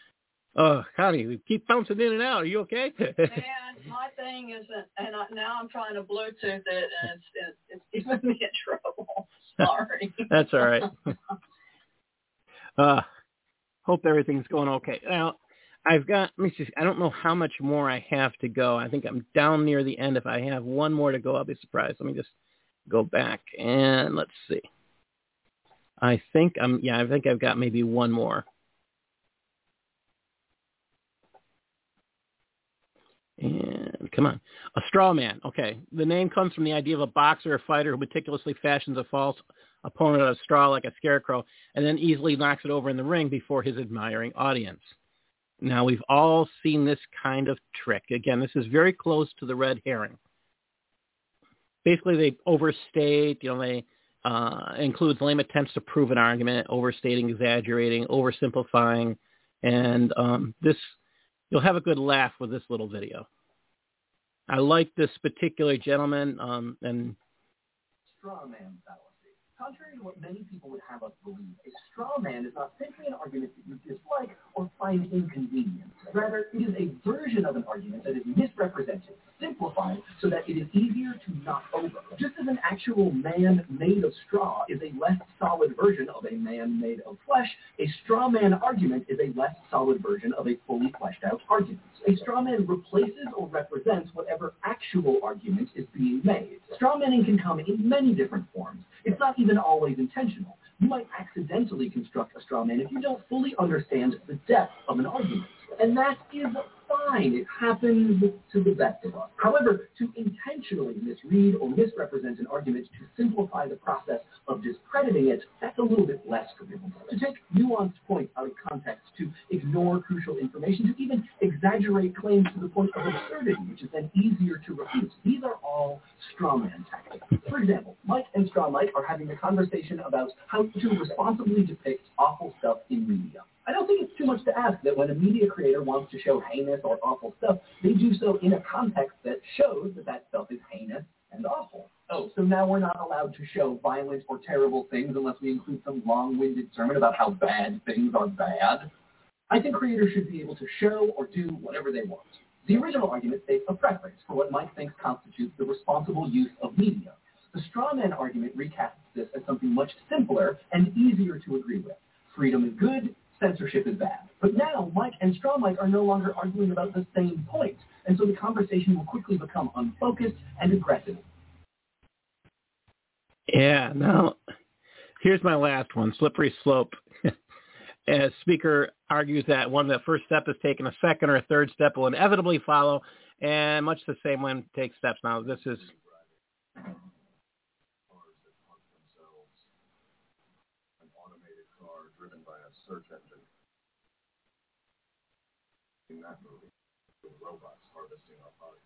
Oh, Connie, we keep bouncing in and out. Are you okay? Man, my thing isn't, and I, now I'm trying to Bluetooth it, and it's, it's, it's giving me in trouble. Sorry. That's all right. uh, hope everything's going okay. Now, I've got, let me see, I don't know how much more I have to go. I think I'm down near the end. If I have one more to go, I'll be surprised. Let me just go back, and let's see. I think I'm, yeah, I think I've got maybe one more. And come on. A straw man. Okay. The name comes from the idea of a boxer or fighter who meticulously fashions a false opponent out of straw like a scarecrow and then easily knocks it over in the ring before his admiring audience. Now, we've all seen this kind of trick. Again, this is very close to the red herring. Basically, they overstate, you know, they uh, includes lame attempts to prove an argument, overstating, exaggerating, oversimplifying, and um, this you'll have a good laugh with this little video. I like this particular gentleman, um, and straw man fallacy. Contrary to what many people would have us believe, a straw man is not simply an argument that you dislike or find inconvenient. Rather, it is a version of an argument that is misrepresented, simplified, so that it is easier to knock over. Just as an actual man made of straw is a less solid version of a man made of flesh, a straw man argument is a less solid version of a fully fleshed out argument. A straw man replaces or represents whatever actual argument is being made. Straw manning can come in many different forms. It's not even always intentional. You might accidentally construct a straw man if you don't fully understand the depth of an argument. And that is fine. It happens to the best of us. However, to intentionally misread or misrepresent an argument to simplify the process of discrediting it, that's a little bit less forgivable. To take nuanced points out of context, to ignore crucial information, to even exaggerate claims to the point of absurdity, which is then easier to refute. These are all straw man tactics. For example, Mike and Straw Mike are having a conversation about how to responsibly depict awful stuff in media. I don't think it's too much to ask that when a media creator wants to show heinous or awful stuff, they do so in a context that shows that that stuff is heinous and awful. Oh, so now we're not allowed to show violent or terrible things unless we include some long-winded sermon about how bad things are bad? I think creators should be able to show or do whatever they want. The original argument states a preference for what Mike thinks constitutes the responsible use of media. The straw man argument recasts this as something much simpler and easier to agree with. Freedom is good, censorship is bad. But now, Mike and Straw Mike are no longer arguing about the same point, and so the conversation will quickly become unfocused and aggressive. Yeah, now, here's my last one, slippery slope. As speaker argues that one, the first step is taken, a second or a third step will inevitably follow, and much the same one takes steps. Now, this is... search engine. In that movie, the robots harvesting our bodies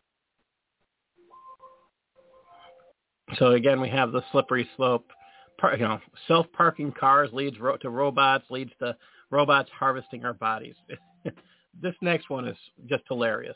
for energy. So again, we have the slippery slope. Par- you know, self-parking cars leads ro- to robots, leads to robots harvesting our bodies. This next one is just hilarious.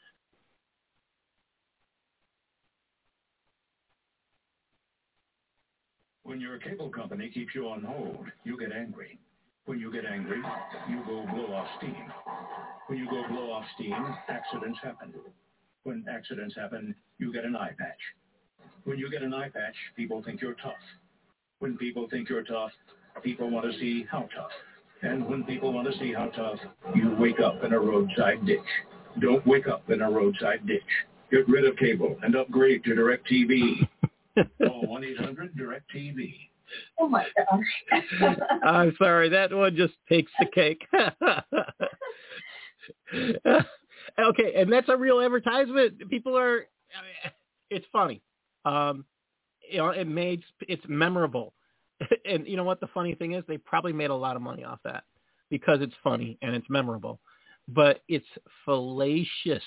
When your cable company keeps you on hold, you get angry. When you get angry, you go blow off steam. When you go blow off steam, accidents happen. When accidents happen, you get an eye patch. When you get an eye patch, people think you're tough. When people think you're tough, people want to see how tough. And when people want to see how tough, you wake up in a roadside ditch. Don't wake up in a roadside ditch. Get rid of cable and upgrade to DirecTV. Call one eight hundred direct T V. Oh, my gosh. I'm sorry. That one just takes the cake. Okay, and that's a real advertisement. People are, I mean, it's funny. Um, you know, it made, it's memorable. And you know what the funny thing is? They probably made a lot of money off that because it's funny and it's memorable. But it's fallacious.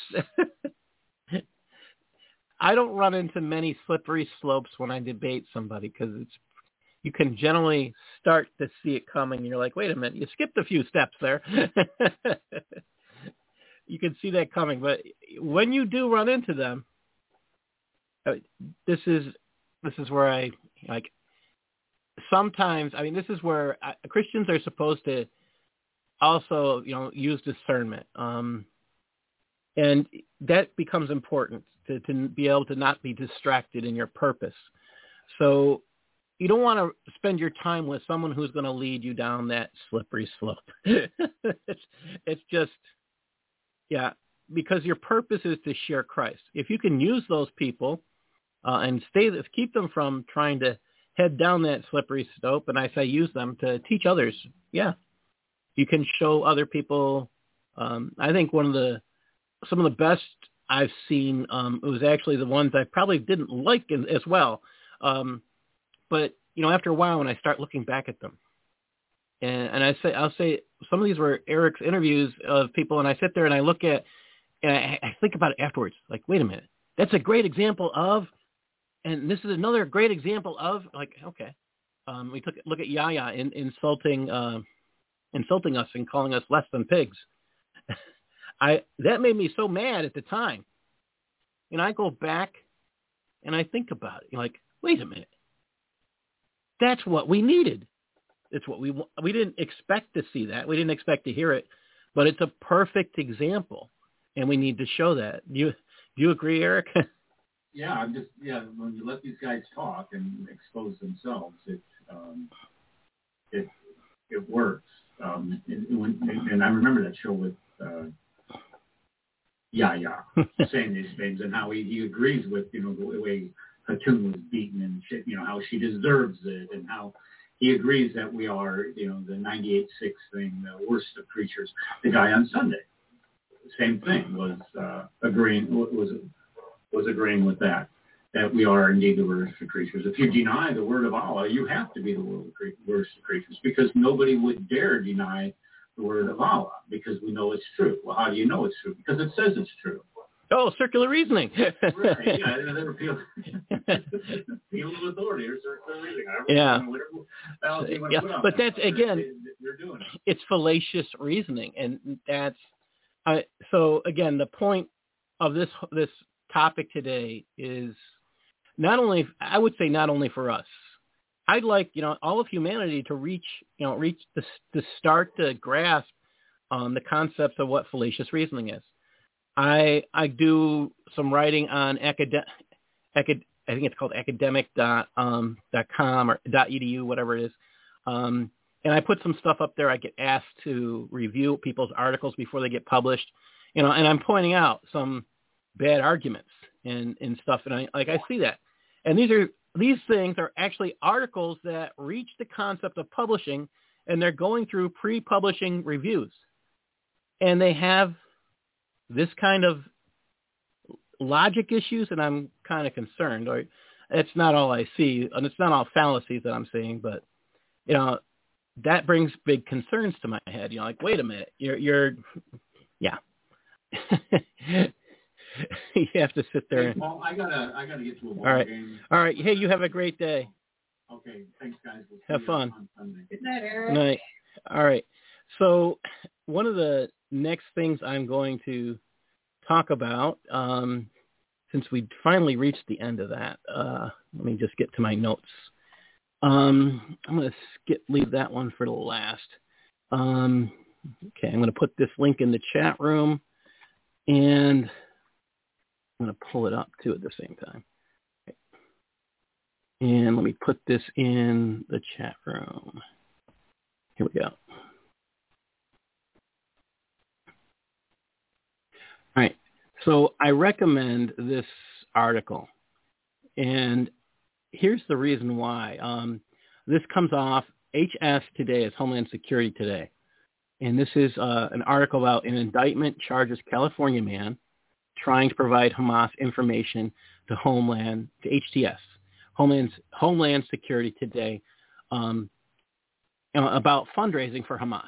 I don't run into many slippery slopes when I debate somebody because it's you can generally start to see it coming. You're like, wait a minute, you skipped a few steps there. You can see that coming. But when you do run into them, this is this is where I like. Sometimes, I mean, this is where I, Christians are supposed to also, you know, use discernment, um, and that becomes important. To, to be able to not be distracted in your purpose. So you don't want to spend your time with someone who's going to lead you down that slippery slope. it's, it's just, yeah, because your purpose is to share Christ. If you can use those people uh, and stay, keep them from trying to head down that slippery slope, and I say use them to teach others, yeah, you can show other people. Um, I think one of the, some of the best I've seen, um, it was actually the ones I probably didn't like in, as well. Um, but, you know, after a while when I start looking back at them, and, and I say, I'll say some of these were Eric's interviews of people, and I sit there and I look at, and I, I think about it afterwards, like, wait a minute, that's a great example of, and this is another great example of like, okay, um, we took look at Yahya in, insulting uh, insulting us and calling us less than pigs. I that made me so mad at the time. And I go back and I think about it. You're like, wait a minute. That's what we needed. It's what we we didn't expect to see that. We didn't expect to hear it, but it's a perfect example, and we need to show that. Do you do you agree, Eric? Yeah, I'm just yeah. When you let these guys talk and expose themselves, it um, it it works. Um, and, when, and I remember that show with uh, Yahya saying these things and how he, he agrees with you know the way Khatun was beaten and shit, you know how she deserves it, and how he agrees that we are you know the ninety-eight six thing, the worst of creatures. The guy on Sunday, same thing, was uh, agreeing was. was agreeing with that, that we are indeed the worst of creatures. If you deny the word of Allah, you have to be the worst of creatures, because nobody would dare deny the word of Allah, because we know it's true. Well, how do you know it's true? Because it says it's true. Oh, circular reasoning. Right, yeah, they're appealing to authority or circular reasoning. Yeah. Whatever you want to Yeah, put on but that, that's, again, they're doing it. It's fallacious reasoning, and that's, uh, so, again, the point of this this topic today is not only, I would say not only for us. I'd like, you know, all of humanity to reach, you know, reach the, to start to grasp um, the concepts of what fallacious reasoning is. I I do some writing on academic, acad, I think it's called academic dot um dot com or dot edu, whatever it is. Um, and I put some stuff up there. I get asked to review people's articles before they get published, you know, and I'm pointing out some bad arguments and, and stuff. And I, like, I see that. And these are, these things are actually articles that reach the concept of publishing, and they're going through pre-publishing reviews. And they have this kind of logic issues, and I'm kind of concerned. Or it's not all I see, and it's not all fallacies that I'm seeing, but, you know, that brings big concerns to my head. You know, like, wait a minute, you're, you're, yeah. You have to sit there. Hey, Paul, I gotta, I gotta get to a ball all right. game. All right. Hey, you have a great day. Okay. Thanks, guys. We'll see have you fun. on Sunday. Good night, Eric. Good night. All right. So one of the next things I'm going to talk about, um, since we finally reached the end of that, uh, let me just get to my notes. Um, I'm going to skip, leave that one for the last. Um, okay, I'm going to put this link in the chat room, and I'm going to pull it up too at the same time. Okay. And let me put this in the chat room. Here we go. All right. So I recommend this article, and here's the reason why. Um, this comes off H S Today, it's Homeland Security Today. And this is uh, an article about an indictment charges California man trying to provide Hamas information to Homeland, to H T S, Homeland, Homeland Security Today, um, you know, about fundraising for Hamas.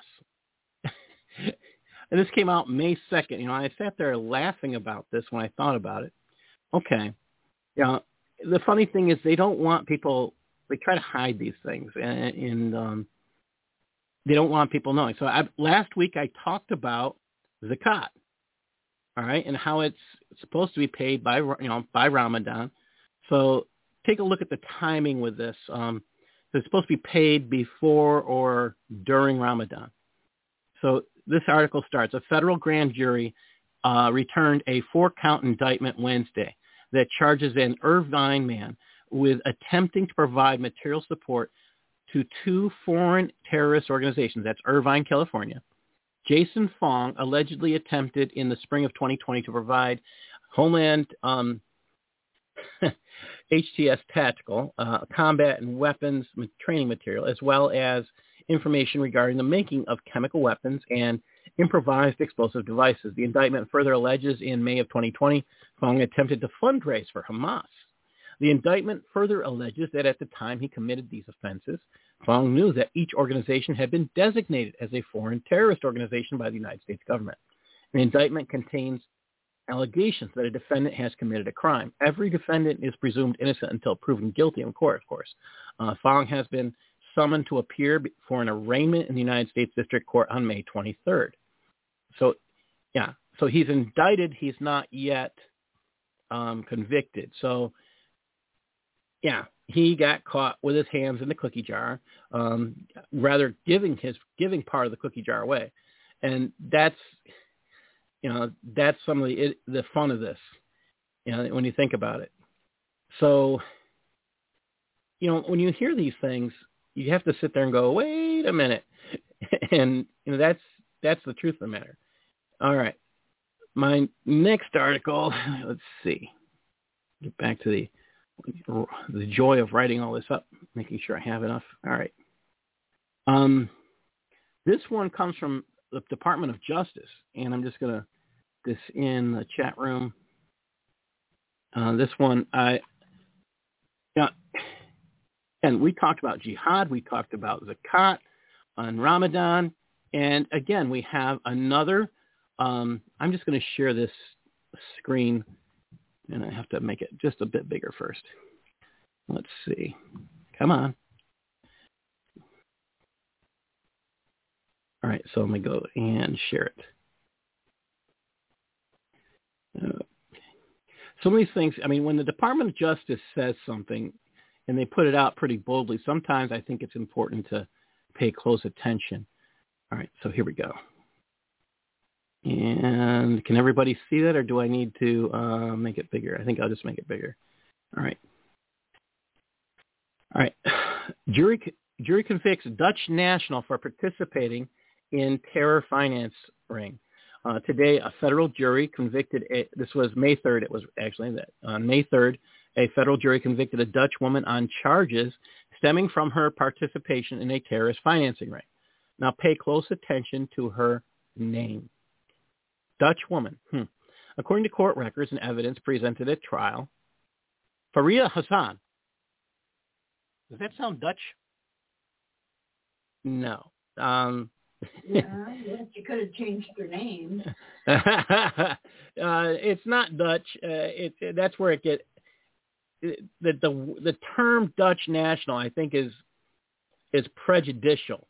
And this came out May second. You know, I sat there laughing about this when I thought about it. Okay. You know, the funny thing is they don't want people, they try to hide these things, and, and um, they don't want people knowing. So I, last week I talked about Zakat, all right, and how it's supposed to be paid by, you know, by Ramadan. So take a look at the timing with this. Um, it's supposed to be paid before or during Ramadan. So this article starts, a federal grand jury uh, returned a four-count indictment Wednesday that charges an Irvine man with attempting to provide material support to two foreign terrorist organizations. That's Irvine, California. Jason Fong allegedly attempted in the spring of twenty twenty to provide Homeland um, H T S tactical, uh, combat and weapons training material, as well as information regarding the making of chemical weapons and improvised explosive devices. The indictment further alleges in May of twenty twenty, Fong attempted to fundraise for Hamas. The indictment further alleges that at the time he committed these offenses, Fong knew that each organization had been designated as a foreign terrorist organization by the United States government. The indictment contains allegations that a defendant has committed a crime. Every defendant is presumed innocent until proven guilty in court, of course. Uh, Fong has been summoned to appear for an arraignment in the United States District Court on May twenty-third. So, yeah, so he's indicted. He's not yet um, convicted. So, yeah, he got caught with his hands in the cookie jar, um, rather giving his giving part of the cookie jar away, and that's you know that's some of the it, the fun of this, you know, when you think about it. So, you know, when you hear these things, you have to sit there and go, wait a minute, and you know that's that's the truth of the matter. All right, my next article. Let's see. Get back to the. the joy of writing all this up, making sure I have enough. All right. Um, this one comes from the Department of Justice, and I'm just going to this in the chat room. Uh, this one, I, yeah, and we talked about jihad, we talked about zakat on Ramadan, and again, we have another. Um, I'm just going to share this screen. And I have to make it just a bit bigger first. Let's see. Come on. All right, so let me go and share it. Uh, some of these things, I mean, when the Department of Justice says something and they put it out pretty boldly, sometimes I think it's important to pay close attention. All right, so here we go. And can everybody see that, or do I need to uh, make it bigger? I think I'll just make it bigger. All right. All right. Jury jury convicts Dutch national for participating in terror finance ring. Uh, today, a federal jury convicted, a, this was May third, it was actually that, on May third, a federal jury convicted a Dutch woman on charges stemming from her participation in a terrorist financing ring. Now pay close attention to her name. Dutch woman. Hmm. According to court records and evidence presented at trial, Faria Hassan. Does that sound Dutch? No. Um, yeah, yes, you could have changed your name. uh, it's not Dutch. Uh, it, it that's where it get it, the the the term Dutch national, I think, is is prejudicial.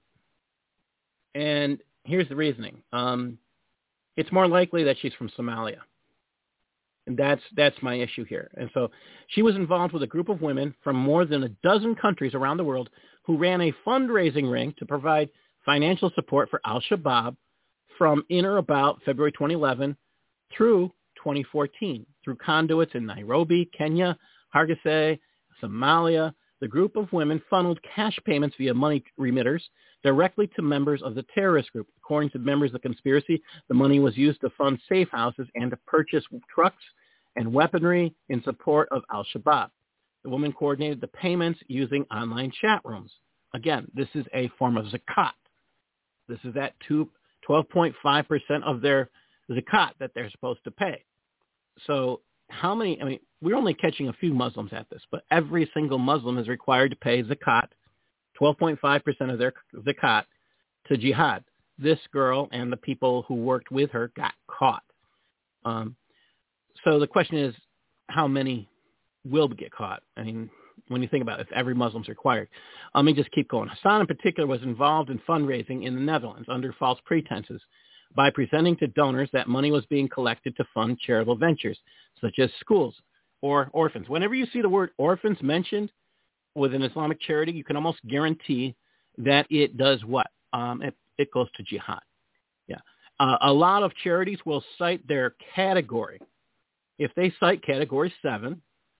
And here's the reasoning. Um, it's more likely that she's from Somalia. And that's that's my issue here. And so she was involved with a group of women from more than a dozen countries around the world who ran a fundraising ring to provide financial support for Al-Shabaab from in or about February twenty eleven through twenty fourteen, through conduits in Nairobi, Kenya, Hargeisa, Somalia. The group of women funneled cash payments via money remitters directly to members of the terrorist group. According to members of the conspiracy, the money was used to fund safe houses and to purchase trucks and weaponry in support of Al-Shabaab. The woman coordinated the payments using online chat rooms. Again, this is a form of zakat. This is that twelve point five percent of their zakat that they're supposed to pay. So how many, I mean, we're only catching a few Muslims at this, but every single Muslim is required to pay zakat, twelve point five percent of their zakat, to jihad. This girl and the people who worked with her got caught. Um, so the question is, how many will get caught? I mean, when you think about it, if every Muslim's required. Let me just keep going. Hassan in particular was involved in fundraising in the Netherlands under false pretenses by presenting to donors that money was being collected to fund charitable ventures, such as schools or orphans. Whenever you see the word orphans mentioned with an Islamic charity, you can almost guarantee that it does what? Um, it, it goes to jihad. Yeah. Uh, a lot of charities will cite their category. If they cite category seven,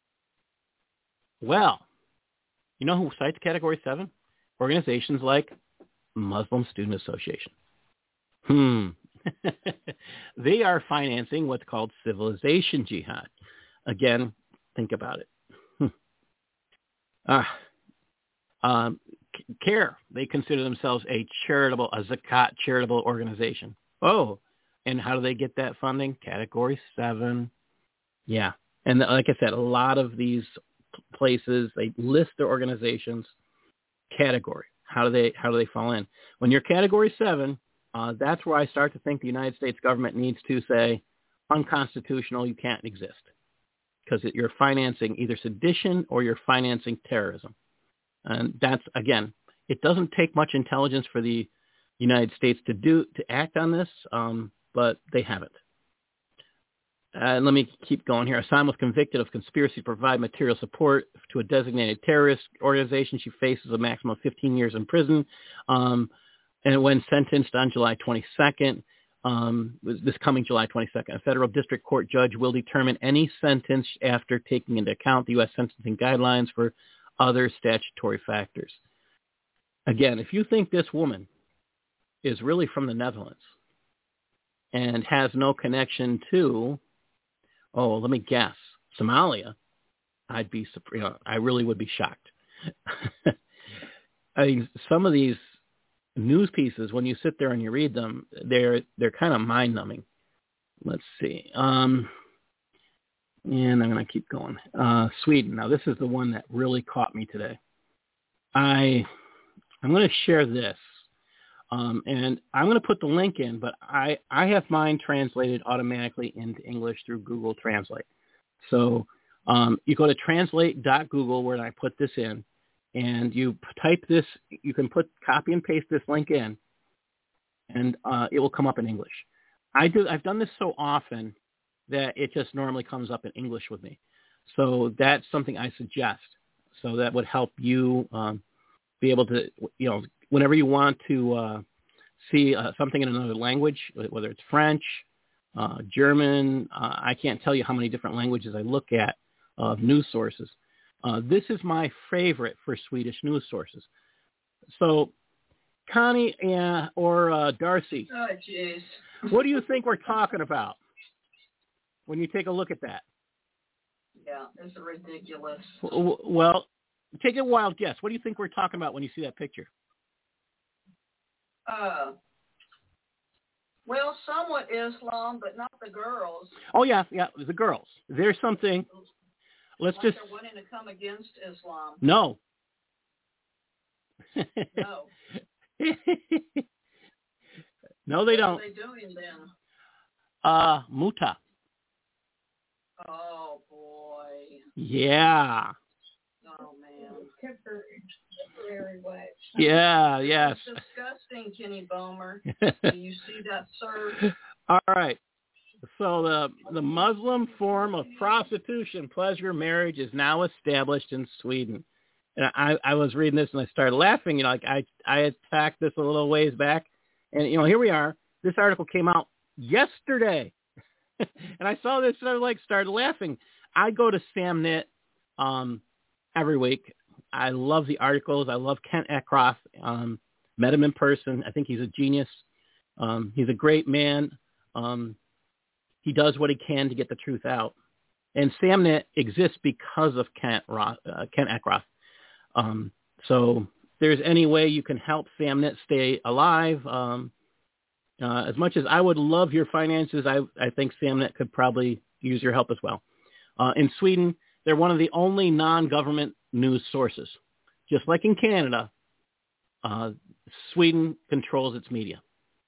well, you know who cites category seven? Organizations like Muslim Student Association. Hmm. They are financing what's called civilization jihad. Again, think about it. Hmm. Uh, um, CARE, they consider themselves a charitable, a zakat charitable organization. Oh, and how do they get that funding? Category seven. Yeah. And like I said, a lot of these places, they list their organizations category. How do they, how do they fall in? When you're category seven, uh, that's where I start to think the United States government needs to say, unconstitutional. You can't exist because you're financing either sedition or you're financing terrorism. And that's, again, it doesn't take much intelligence for the United States to do to act on this, um, but they haven't. Uh, let me keep going here. Assam was convicted of conspiracy to provide material support to a designated terrorist organization. She faces a maximum of fifteen years in prison. Um, and when sentenced on July twenty-second, um, this coming July twenty-second, a federal district court judge will determine any sentence after taking into account the U S sentencing guidelines for other statutory factors. Again, if you think this woman is really from the Netherlands and has no connection to, oh, let me guess, Somalia, I'd be, you know, I really would be shocked. I mean, some of these news pieces, when you sit there and you read them, they're they're kind of mind-numbing. Let's see. Um, and I'm going to keep going. Uh, Sweden. Now, this is the one that really caught me today. I, I'm going to share this. Um, and I'm going to put the link in, but I, I have mine translated automatically into English through Google Translate. So um, you go to translate dot google where I put this in, and you type this. You can put copy and paste this link in, and uh, it will come up in English. I do. I've done this so often that it just normally comes up in English with me. So that's something I suggest. So that would help you um, be able to, you know, whenever you want to uh, see uh, something in another language, whether it's French, uh, German, uh, I can't tell you how many different languages I look at of uh, news sources. Uh, this is my favorite for Swedish news sources. So, Connie uh, or uh, Darcy, oh, jeez. What do you think we're talking about when you take a look at that? Yeah, it's ridiculous. Well, take a wild guess. What do you think we're talking about when you see that picture? Uh, well, somewhat Islam, but not the girls. Oh, yeah, yeah, the girls. There's something. Let's like just. They're wanting to come against Islam. No. No. No, they don't. What are they doing then? Uh, Muta. Oh, boy. Yeah. Oh, man. Temporary wax. Yeah, yes. It's disgusting, Kenny Bomer. Do you see that, sir? All right. So the the Muslim form of prostitution, pleasure marriage, is now established in Sweden. And I, I was reading this and I started laughing. You know, like I I attacked this a little ways back, and you know, here we are. This article came out yesterday, and I saw this and I like started laughing. I go to Samnit um, every week. I love the articles. I love Kent Eckroth. Um, met him in person. I think he's a genius. Um, he's a great man. Um, he does what he can to get the truth out. And Samnit exists because of Kent, Roth, uh, Kent Eckroth. Um, so if there's any way you can help Samnit stay alive, um, uh, as much as I would love your finances, I, I think Samnit could probably use your help as well. Uh, in Sweden, they're one of the only non-government news sources. Just like in Canada, uh, Sweden controls its media.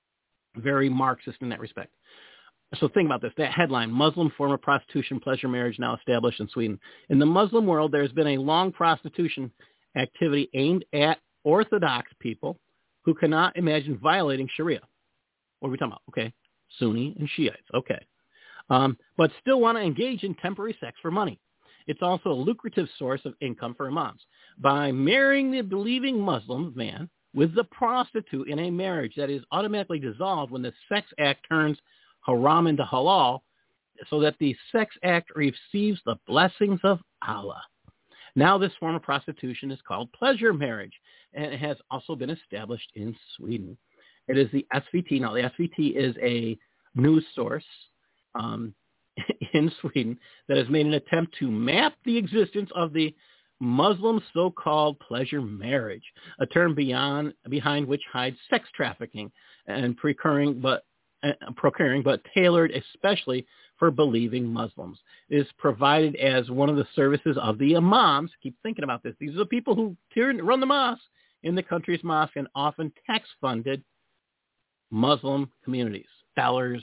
Very Marxist in that respect. So think about this. That headline, Muslim form of prostitution, pleasure marriage now established in Sweden. In the Muslim world, there's been a long prostitution activity aimed at Orthodox people who cannot imagine violating Sharia. What are we talking about? Okay, Sunni and Shiites. Okay. Um, but still want to engage in temporary sex for money. It's also a lucrative source of income for imams. By marrying the believing Muslim man with the prostitute in a marriage that is automatically dissolved when the sex act turns haram into halal, so that the sex act receives the blessings of Allah. Now this form of prostitution is called pleasure marriage, and it has also been established in Sweden. It is the S V T. Now the S V T is a news source um, in Sweden that has made an attempt to map the existence of the Muslim so-called pleasure marriage, a term beyond behind which hides sex trafficking and procuring, but uh, procuring, but tailored especially for believing Muslims. It is provided as one of the services of the imams. Keep thinking about this. These are the people who run the mosque in the country's mosque and often tax-funded Muslim communities, dollars,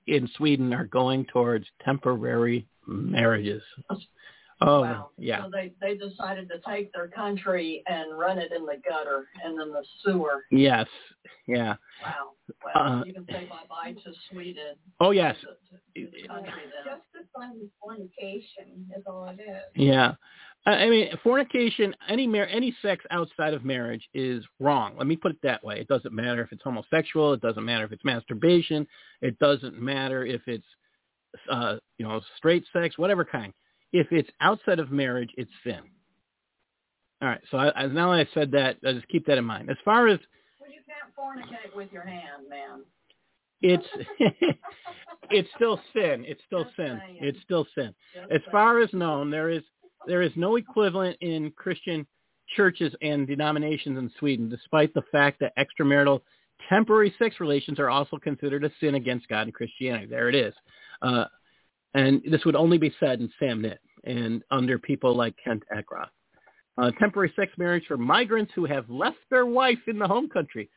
in Sweden are going towards temporary marriages. Oh, wow. yeah. So they, they decided to take their country and run it in the gutter and then the sewer. Yes. Yeah. Wow. Well, Uh, you can say bye-bye to Sweden. Oh, yes. To, to the country then. Just to find fornication is all it is. Yeah. I I mean, fornication, any mar- any sex outside of marriage is wrong. Let me put it that way. It doesn't matter if it's homosexual. It doesn't matter if it's masturbation. It doesn't matter if it's, uh, you know, straight sex, whatever kind. If it's outside of marriage, it's sin. All right. So I, I, now that I said that, I just keep that in mind. As far as Well, you can't fornicate with your hand, man. it's, it's still sin. It's still Just sin. saying. It's still sin. Just As far as known, there is there is no equivalent in Christian churches and denominations in Sweden, despite the fact that extramarital temporary sex relations are also considered a sin against God in Christianity. There it is. Uh, and this would only be said in Samnit and under people like Kent Ekroth. Uh, temporary sex marriage for migrants who have left their wife in the home country.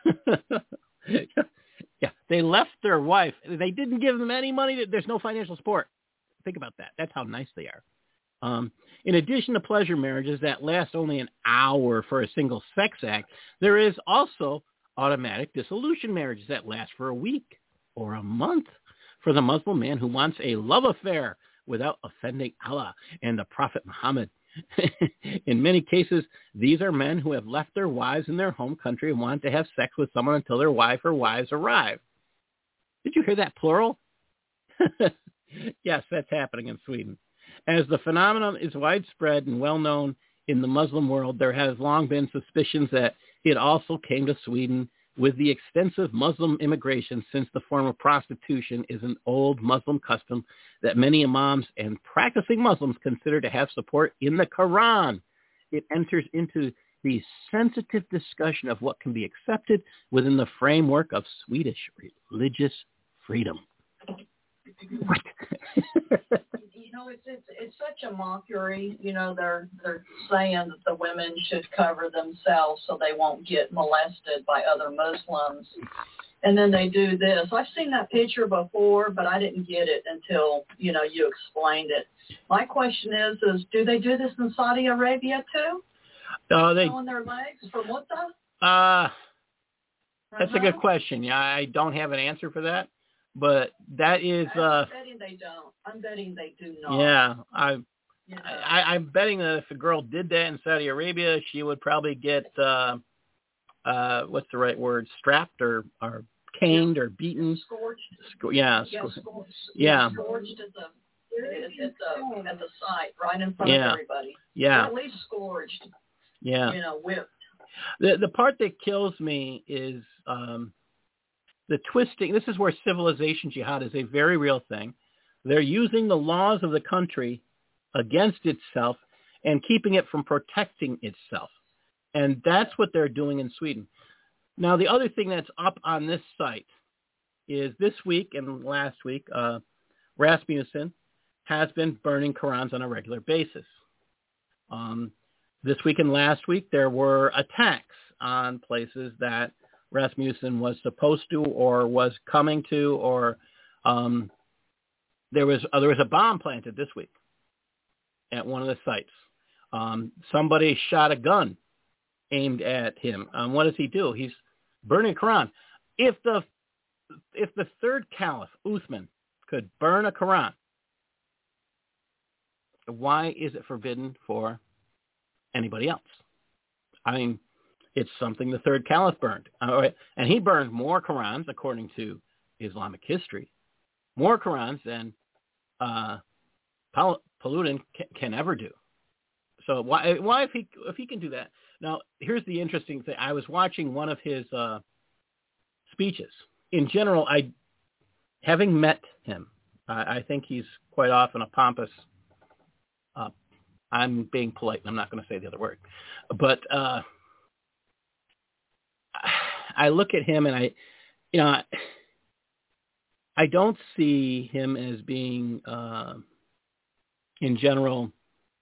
Yeah, they left their wife. They didn't give them any money. There's no financial support. Think about that. That's how nice they are. Um, in addition to pleasure marriages that last only an hour for a single sex act, there is also automatic dissolution marriages that last for a week or a month for the Muslim man who wants a love affair without offending Allah and the Prophet Muhammad. In many cases, these are men who have left their wives in their home country and want to have sex with someone until their wife or wives arrive. Did you hear that plural? Yes, that's happening in Sweden. As the phenomenon is widespread and well known in the Muslim world, there has long been suspicions that it also came to Sweden with the extensive Muslim immigration, since the form of prostitution is an old Muslim custom that many imams and practicing Muslims consider to have support in the Quran. It enters into the sensitive discussion of what can be accepted within the framework of Swedish religious freedom. What? You know, it's, it's it's such a mockery. You know, they're they're saying that the women should cover themselves so they won't get molested by other Muslims, and then they do this. I've seen that picture before, but I didn't get it until you know you explained it. My question is: is do they do this in Saudi Arabia too? Uh, they showing their legs for mutta? Uh, that's uh-huh. a good question. Yeah, I don't have an answer for that. But that is. Uh, I'm betting they don't. I'm betting they do not. Yeah, I, you know. I, I'm betting that if a girl did that in Saudi Arabia, she would probably get, uh, uh, what's the right word, strapped or, or caned or beaten. Scorched. Sco- yeah. Yeah, Sco- scorched. yeah. Scorched at the at, at the at the site, right in front Yeah. of everybody. Yeah. Or at least scorched. Yeah. You know, whipped. The the part that kills me is. Um, The twisting, this is where civilization jihad is a very real thing. They're using the laws of the country against itself and keeping it from protecting itself. And that's what they're doing in Sweden. Now, the other thing that's up on this site is this week and last week, uh, Rasmussen has been burning Qurans on a regular basis. Um, this week and last week, there were attacks on places that Rasmussen was supposed to or was coming to, or um, there was uh, there was a bomb planted this week at one of the sites. Um, somebody shot a gun aimed at him. Um, what does he do? He's burning Quran. If the if the third caliph, Uthman, could burn a Quran, why is it forbidden for anybody else? I mean, it's something the third caliph burned. All right. And he burned more Qurans, according to Islamic history, more Qurans than uh, Paludan can, can ever do. So why, why if he if he can do that? Now, here's the interesting thing. I was watching one of his uh, speeches. In general, I, having met him, I, I think he's quite often a pompous. Uh, I'm being polite. I'm not going to say the other word, but. Uh, I look at him and I, you know, I don't see him as being, uh, in general,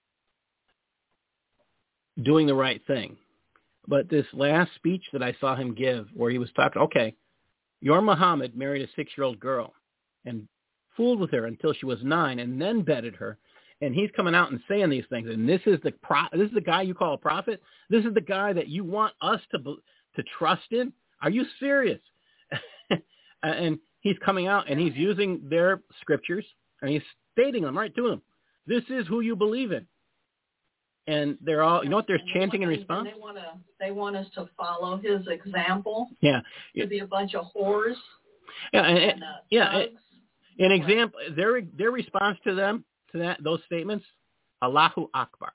doing the right thing. But this last speech that I saw him give, where he was talking, okay, your Muhammad married a six-year-old girl. and fooled with her until she was nine and then bedded her. And he's coming out and saying these things. And this is the pro- this is the guy you call a prophet? This is the guy that you want us to to trust in? Are you serious? And he's coming out and he's using their scriptures and he's stating them right to them. This is who you believe in. And they're all, you know what, there's chanting in response. They want to, they want us to follow his example. Yeah. To be a bunch of whores. Yeah. And, and, uh, yeah. And, an example, their their response to them, to that, those statements, Allahu Akbar.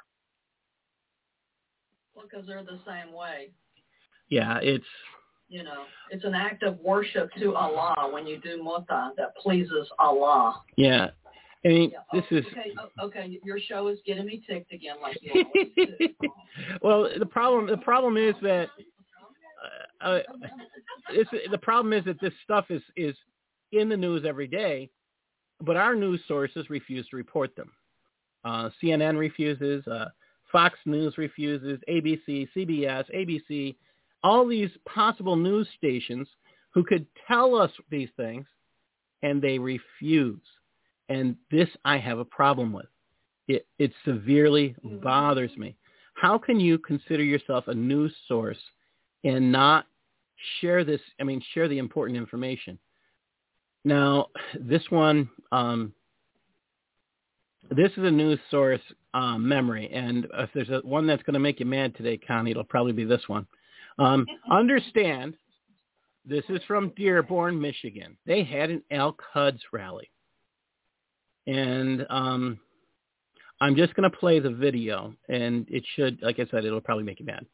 Well, because they're the same way. Yeah, it's... You know, it's an act of worship to Allah when you do muta that pleases Allah. Yeah. I mean, yeah. Oh, this is... Okay, okay, your show is getting me ticked again like you always do. Well, the problem, the problem is that... Uh, uh, it's, the problem is that this stuff is, is in the news every day, but our news sources refuse to report them. Uh, C N N refuses, uh, Fox News refuses, A B C, C B S, A B C, all these possible news stations who could tell us these things, and they refuse. And this I have a problem with. It, it severely bothers me. How can you consider yourself a news source and not share this, I mean, share the important information? Now, this one, um, this is a news source um, memory, and if there's a, one that's going to make you mad today, Connie, it'll probably be this one. Um, understand, this is from Dearborn, Michigan. They had an Al-Quds rally. And um, I'm just going to play the video, and it should, like I said, it'll probably make you mad.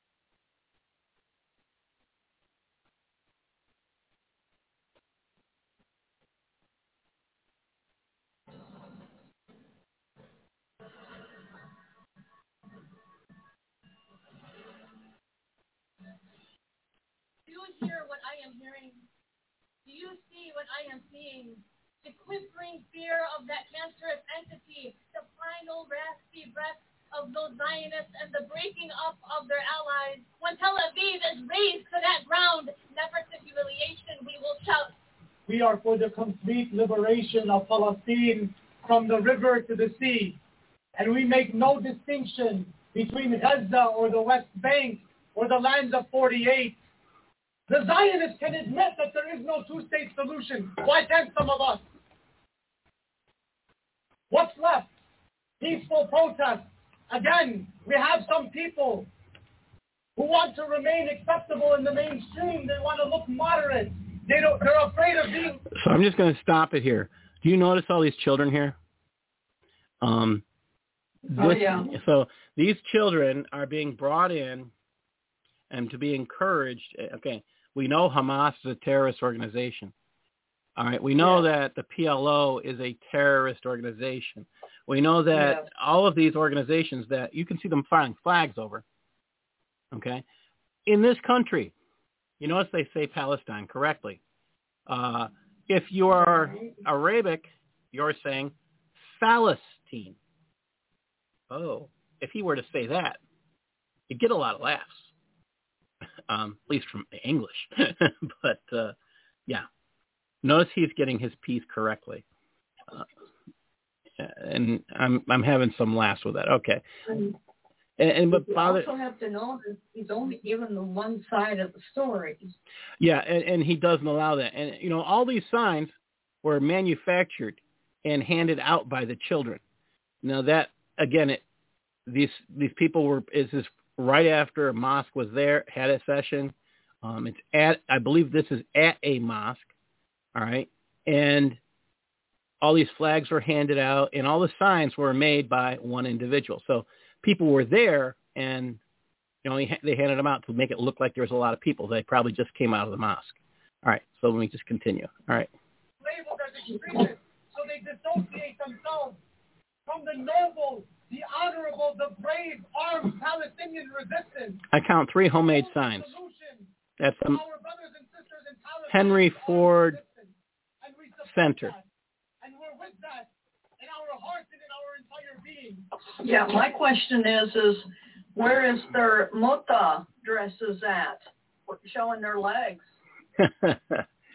Do you hear what I am hearing? Do you see what I am seeing? The quivering fear of that cancerous entity, the final raspy breath of those Zionists, and the breaking up of their allies. When Tel Aviv is razed to that ground, never to humiliation, we will shout. We are for the complete liberation of Palestine from the river to the sea. And we make no distinction between Gaza or the West Bank or the lands of forty-eight. The Zionists can admit that there is no two-state solution. Why can't some of us? What's left? Peaceful protest. Again, we have some people who want to remain acceptable in the mainstream. They want to look moderate. They don't, they're afraid of being... So I'm just going to stop it here. Do you notice all these children here? Um, this, oh, yeah. So these children are being brought in and to be encouraged. Okay, we know Hamas is a terrorist organization. All right, we know yeah. that the P L O is a terrorist organization. We know that yeah. all of these organizations that you can see them flying flags over, okay, in this country, you notice they say Palestine correctly. Uh, if you are Arabic, you're saying Palestine. Oh, if he were to say that, you'd get a lot of laughs, um, at least from English. But, uh, yeah. Notice he's getting his piece correctly. Uh, and I'm I'm having some laughs with that. Okay. And, and, and but you Father, also have to know that he's only given the one side of the story. Yeah, and, and he doesn't allow that. And, you know, all these signs were manufactured and handed out by the children. Now that, again, it, these these people were, is this right after a mosque was there, had a session. Um, it's at, I believe this is at a mosque. All right. And all these flags were handed out and all the signs were made by one individual. So people were there and, you know, they handed them out to make it look like there was a lot of people. They probably just came out of the mosque. All right. So let me just continue. All right. Labeled as extremists, so they dissociate themselves from the noble, the honorable, the brave, armed Palestinian resistance. I count three homemade signs. That's um, Henry Ford Center. And we're with that in our hearts and in our entire being. Yeah, my question is, is where is their muta dresses at? Showing their legs.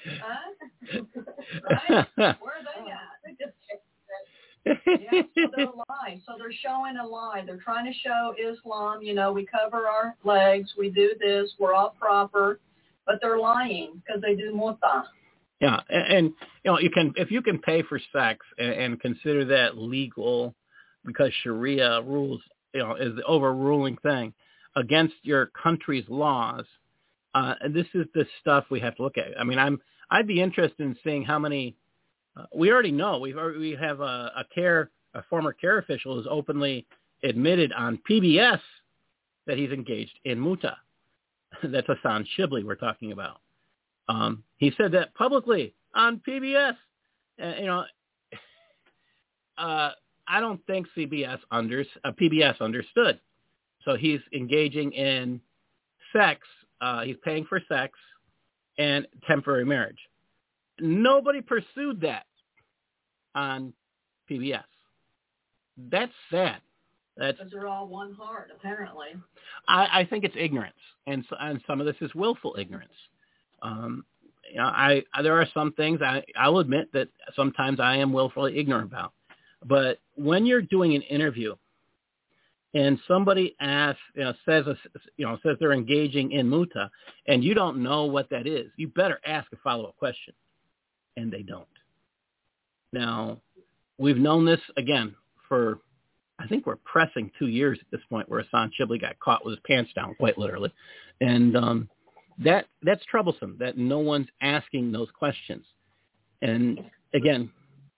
Huh? Right? Where are they at? They just yeah, so they're a lie. So they're showing a lie. They're trying to show Islam, you know, we cover our legs, we do this, we're all proper, but they're lying because they do muta. Yeah, and, and you know, you can if you can pay for sex and, and consider that legal because Sharia rules, you know, is the overruling thing against your country's laws. Uh, and this is the stuff we have to look at. I mean, I'm I'd be interested in seeing how many. Uh, we already know we've already, we have a, a care a former care official who's openly admitted on P B S that he's engaged in muta. That's Hassan Shibli we're talking about. Um, he said that publicly on P B S. Uh, you know, uh, I don't think C B S under, uh, P B S understood. So he's engaging in sex. Uh, he's paying for sex and temporary marriage. Nobody pursued that on P B S. That's sad. That's because they're all one heart, apparently. I, I think it's ignorance, and so, and some of this is willful ignorance. Um, you know, I, I there are some things I I'll admit that sometimes I am willfully ignorant about. But when you're doing an interview and somebody asks, you know, says, you know, says they're engaging in muta, and you don't know what that is, you better ask a follow-up question. And they don't. Now, we've known this, again, for, I think we're pressing two years at this point where Hassan Shibli got caught with his pants down, quite literally. And um, that that's troublesome, that no one's asking those questions. And, again...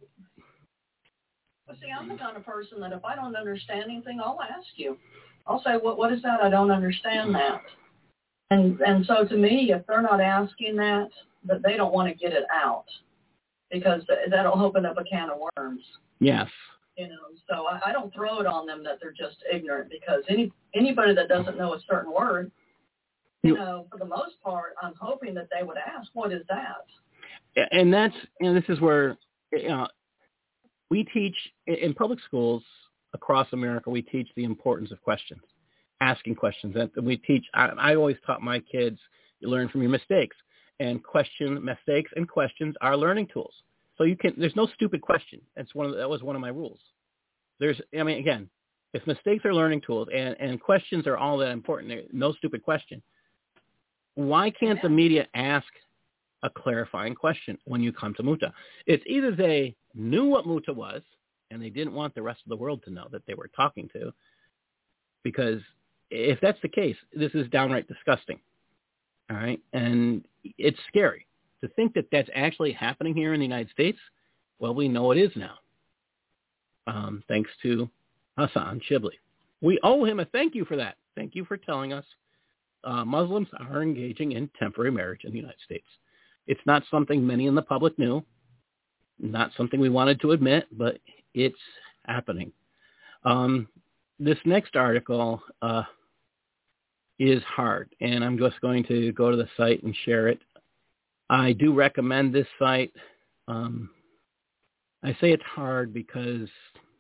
Well, see, I'm the kind of person that if I don't understand anything, I'll ask you. I'll say, what what is that? I don't understand that. And and so to me, if they're not asking that, that they don't want to get it out because that'll open up a can of worms. Yes. You know, so I, I don't throw it on them that they're just ignorant because any anybody that doesn't know a certain word, you know, for the most part, I'm hoping that they would ask, what is that? And that's, and this is where, you know, we teach in public schools across America, we teach the importance of questions, asking questions. And we teach, I, I always taught my kids, you learn from your mistakes. And question mistakes and questions are learning tools. So you can, there's no stupid question. That's one of the, that was one of my rules. There's, I mean, again, if mistakes are learning tools and, and questions are all that important, no stupid question. Why can't the media ask a clarifying question when you come to muta? It's either they knew what muta was and they didn't want the rest of the world to know that they were talking to, because if that's the case, this is downright disgusting. All right. And it's scary to think that that's actually happening here in the United States. Well, we know it is now. Um, thanks to Hassan Shibli. We owe him a thank you for that. Thank you for telling us uh, Muslims are engaging in temporary marriage in the United States. It's not something many in the public knew, not something we wanted to admit, but it's happening. Um, this next article uh, is hard, and I'm just going to go to the site and share it. I do recommend this site. Um, I say it's hard because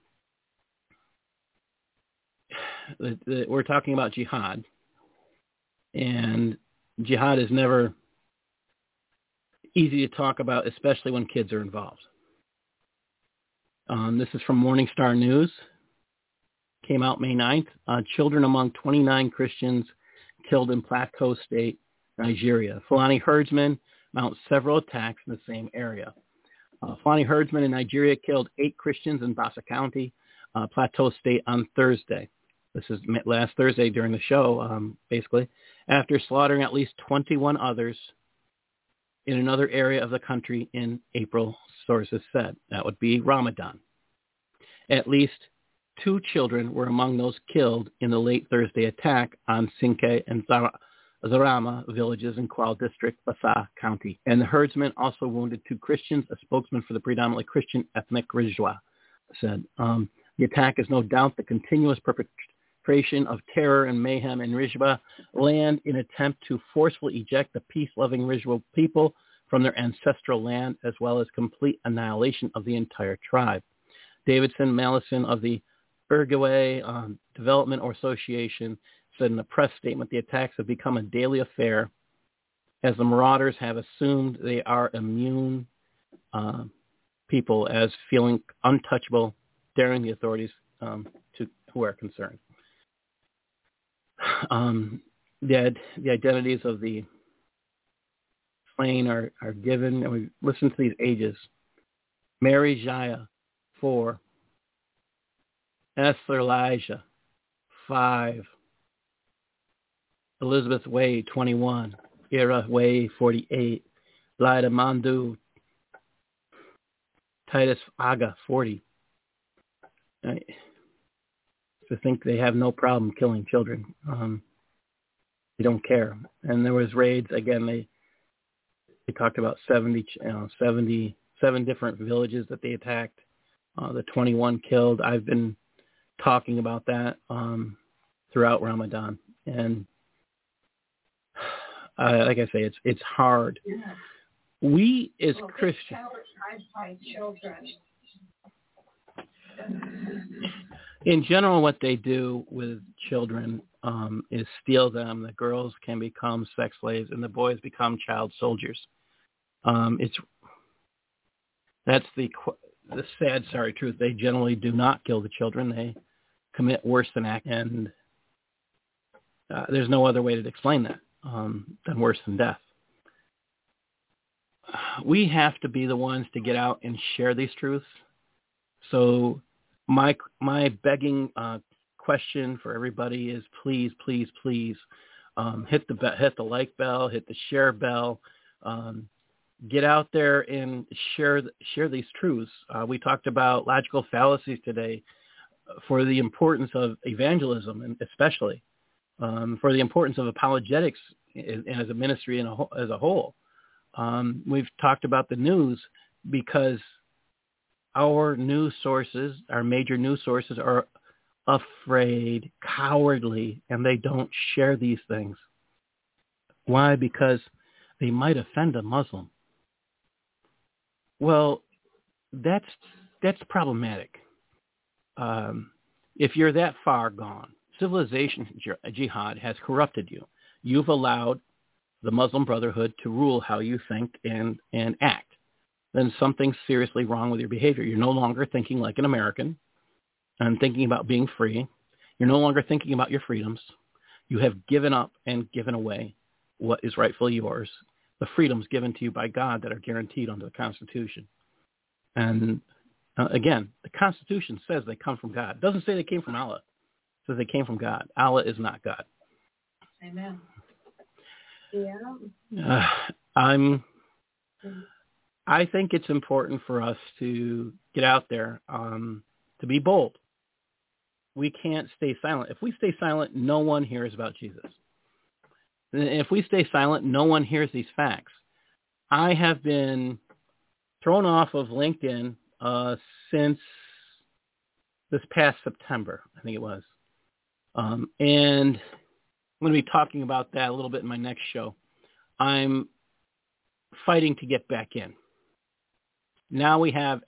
the, the, we're talking about jihad, and jihad is never easy to talk about, especially when kids are involved. Um, this is from Morning Star News. Came out May ninth. Uh, children among twenty-nine Christians killed in Plateau State, Nigeria. Fulani herdsmen mount several attacks in the same area. Uh, Fulani herdsmen in Nigeria killed eight Christians in Bassa County, uh, Plateau State on Thursday. This is last Thursday during the show, um, basically, after slaughtering at least twenty-one others in another area of the country in April, sources said. That would be Ramadan. At least two children were among those killed in the late Thursday attack on Sinke and Zarama villages in Kwal District, Bassa County. And the herdsmen also wounded two Christians. A spokesman for the predominantly Christian ethnic Rijwa said. Um, the attack is no doubt the continuous perpetration of terror and mayhem in Rijwa land in attempt to forcefully eject the peace-loving Rijwa people from their ancestral land, as well as complete annihilation of the entire tribe. Davidson Mallison of the Bergaway um, Development Association said in a press statement, the attacks have become a daily affair as the Marauders have assumed they are immune uh, people as feeling untouchable, daring the authorities um, to who are concerned. Um, the, the identities of the slain are, are given, and we listen to these ages. Mary Jaya, four. Esther Elijah, five. Elizabeth Way, twenty-one. Ira Way, forty-eight. Lida Mandu, Titus Aga, forty. I, to think they have no problem killing children. Um, they don't care. And there was raids, again, they they talked about seventy, you know, seventy-seven different villages that they attacked. Uh, the twenty-one killed. I've been talking about that um, throughout Ramadan. And uh, like I say, it's it's hard. Yeah. We as well, Christians... by children. In general, what they do with children um, is steal them. The girls can become sex slaves, and the boys become child soldiers. Um, it's that's the the sad, sorry truth. They generally do not kill the children. They commit worse than act, and uh, there's no other way to explain that um, than worse than death. We have to be the ones to get out and share these truths. So my my begging uh, question for everybody is please, please, please um, hit the hit the like bell, hit the share bell, um, get out there and share share these truths. Uh, we talked about logical fallacies today for the importance of evangelism, and especially um, for the importance of apologetics and as a ministry in a, as a whole. Um, we've talked about the news because our news sources, our major news sources, are afraid, cowardly, and they don't share these things. Why? Because they might offend a Muslim. Well, that's that's problematic. Um, if you're that far gone, civilization jihad has corrupted you. You've allowed the Muslim Brotherhood to rule how you think and, and act. Then something's seriously wrong with your behavior. You're no longer thinking like an American and thinking about being free. You're no longer thinking about your freedoms. You have given up and given away what is rightfully yours, the freedoms given to you by God that are guaranteed under the Constitution. And uh, again, the Constitution says they come from God. It doesn't say they came from Allah. It says they came from God. Allah is not God. Amen. Yeah. Uh, I'm. I think it's important for us to get out there, um, to be bold. We can't stay silent. If we stay silent, no one hears about Jesus. And if we stay silent, no one hears these facts. I have been thrown off of LinkedIn uh, since this past September, I think it was. Um, and I'm going to be talking about that a little bit in my next show. I'm fighting to get back in. Now we have,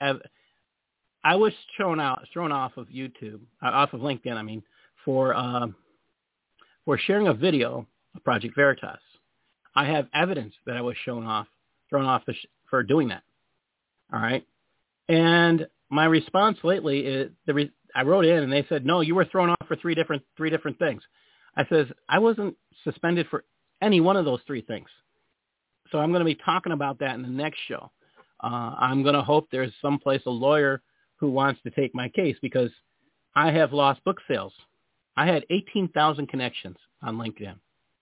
I was thrown out, thrown off of YouTube, uh, off of LinkedIn, I mean, for uh, for sharing a video of Project Veritas. I have evidence that I was shown off, thrown off for, for doing that. All right. And my response lately is, the re- I wrote in and they said, no, you were thrown off for three different three different things. I says, I wasn't suspended for any one of those three things. So I'm going to be talking about that in the next show. Uh, I'm going to hope there's someplace a lawyer who wants to take my case because I have lost book sales. I had eighteen thousand connections on LinkedIn.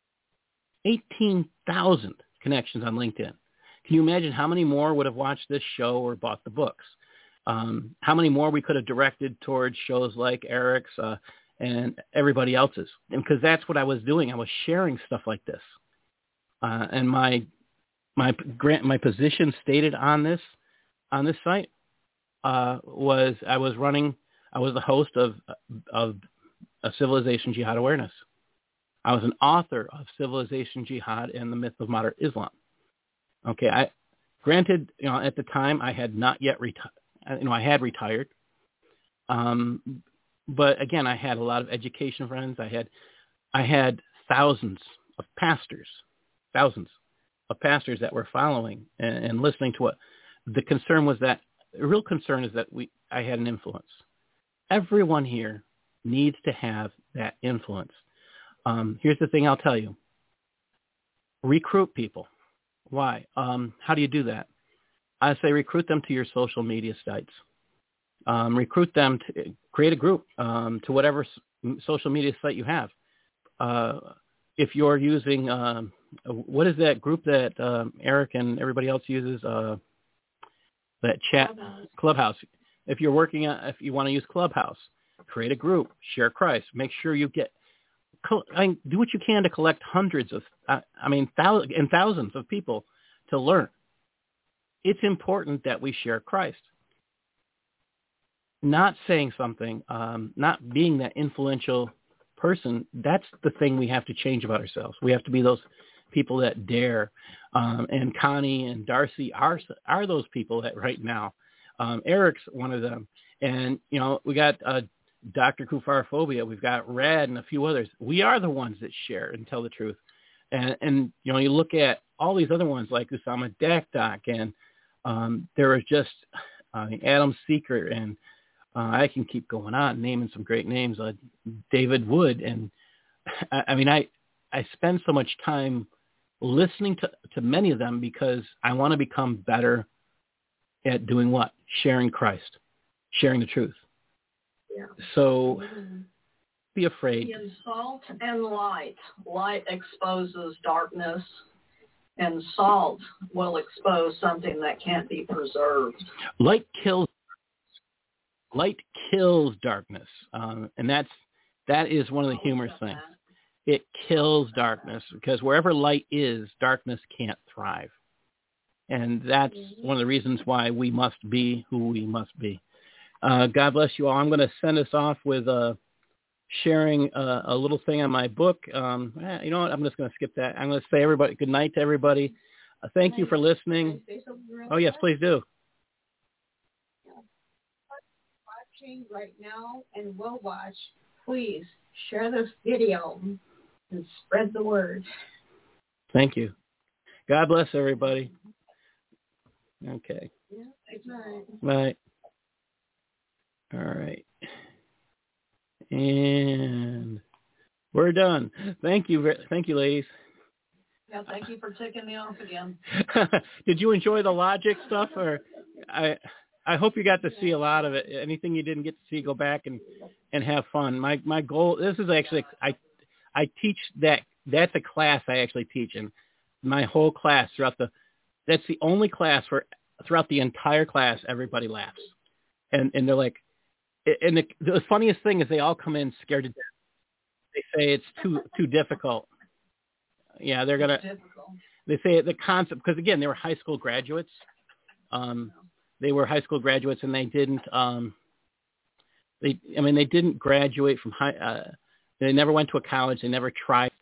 eighteen thousand connections on LinkedIn. Can you imagine how many more would have watched this show or bought the books? Um, how many more we could have directed towards shows like Eric's uh, and everybody else's? And because that's what I was doing. I was sharing stuff like this. Uh, and my my grant my position stated on this on this site uh, was I was running. I was the host of of a Civilization Jihad Awareness. I was an author of Civilization Jihad and the Myth of Modern Islam. Okay, I granted, you know, at the time I had not yet retired. You know, I had retired, um, but again, I had a lot of education friends. I had, I had thousands of pastors, thousands of pastors that were following and, and listening to what the concern was. That the real concern is that we I had an influence. Everyone here needs to have that influence. Um, here's the thing I'll tell you. Recruit people. Why? Um, how do you do that? I say recruit them to your social media sites. Um, recruit them to create a group um, to whatever s- social media site you have. Uh, if you're using, um, what is that group that um, Eric and everybody else uses? Uh, that chat Clubhouse. Clubhouse. If you're working on, if you want to use Clubhouse, create a group, share Christ. Make sure you get, I mean, do what you can to collect hundreds of, I, I mean, thousands and thousands of people to learn. It's important that we share Christ. Not saying something, um, not being that influential person, that's the thing we have to change about ourselves. We have to be those people that dare. Um, and Connie and Darcy are are those people that right now. Um, Eric's one of them. And, you know, we got uh, Doctor Kufarophobia. We've got Rad and a few others. We are the ones that share and tell the truth. And, and you know, you look at all these other ones like Usama Dakdock, and um, there was just uh, Adam Seeker, and uh, I can keep going on, naming some great names, uh, David Wood. And I, I mean, I, I spend so much time listening to, to many of them because I want to become better at doing what? Sharing Christ, sharing the truth. Yeah. So be afraid. In salt and light, light exposes darkness, and salt will expose something that can't be preserved. Light kills. Light kills darkness, um, and that's that is one of the humorous things. It kills darkness because wherever light is, darkness can't thrive. And that's one of the reasons why we must be who we must be. Uh, God bless you all. I'm going to send us off with uh, sharing uh, a little thing on my book. Um, eh, you know what? I'm just going to skip that. I'm going to say everybody good night to everybody. Uh, thank you for listening. Oh, yes, please do. Watching right now and will watch, please share this video and spread the word. Thank you. God bless everybody. Okay. Yeah, good night. Bye. All right. And we're done. Thank you. Thank you, ladies. Yeah, thank you for taking me off again. Did you enjoy the logic stuff? Or I I hope you got to see a lot of it. Anything you didn't get to see, go back and, and have fun. My my goal, this is actually, I I teach that, that's a class I actually teach. And my whole class throughout the, that's the only class where throughout the entire class, everybody laughs. And and they're like, and the, the funniest thing is they all come in scared to death. They say it's too too difficult. Yeah, they're going to, they say the concept, because again, they were high school graduates. Um, they were high school graduates and they didn't, um, they, I mean, they didn't graduate from high, uh, they never went to a college. They never tried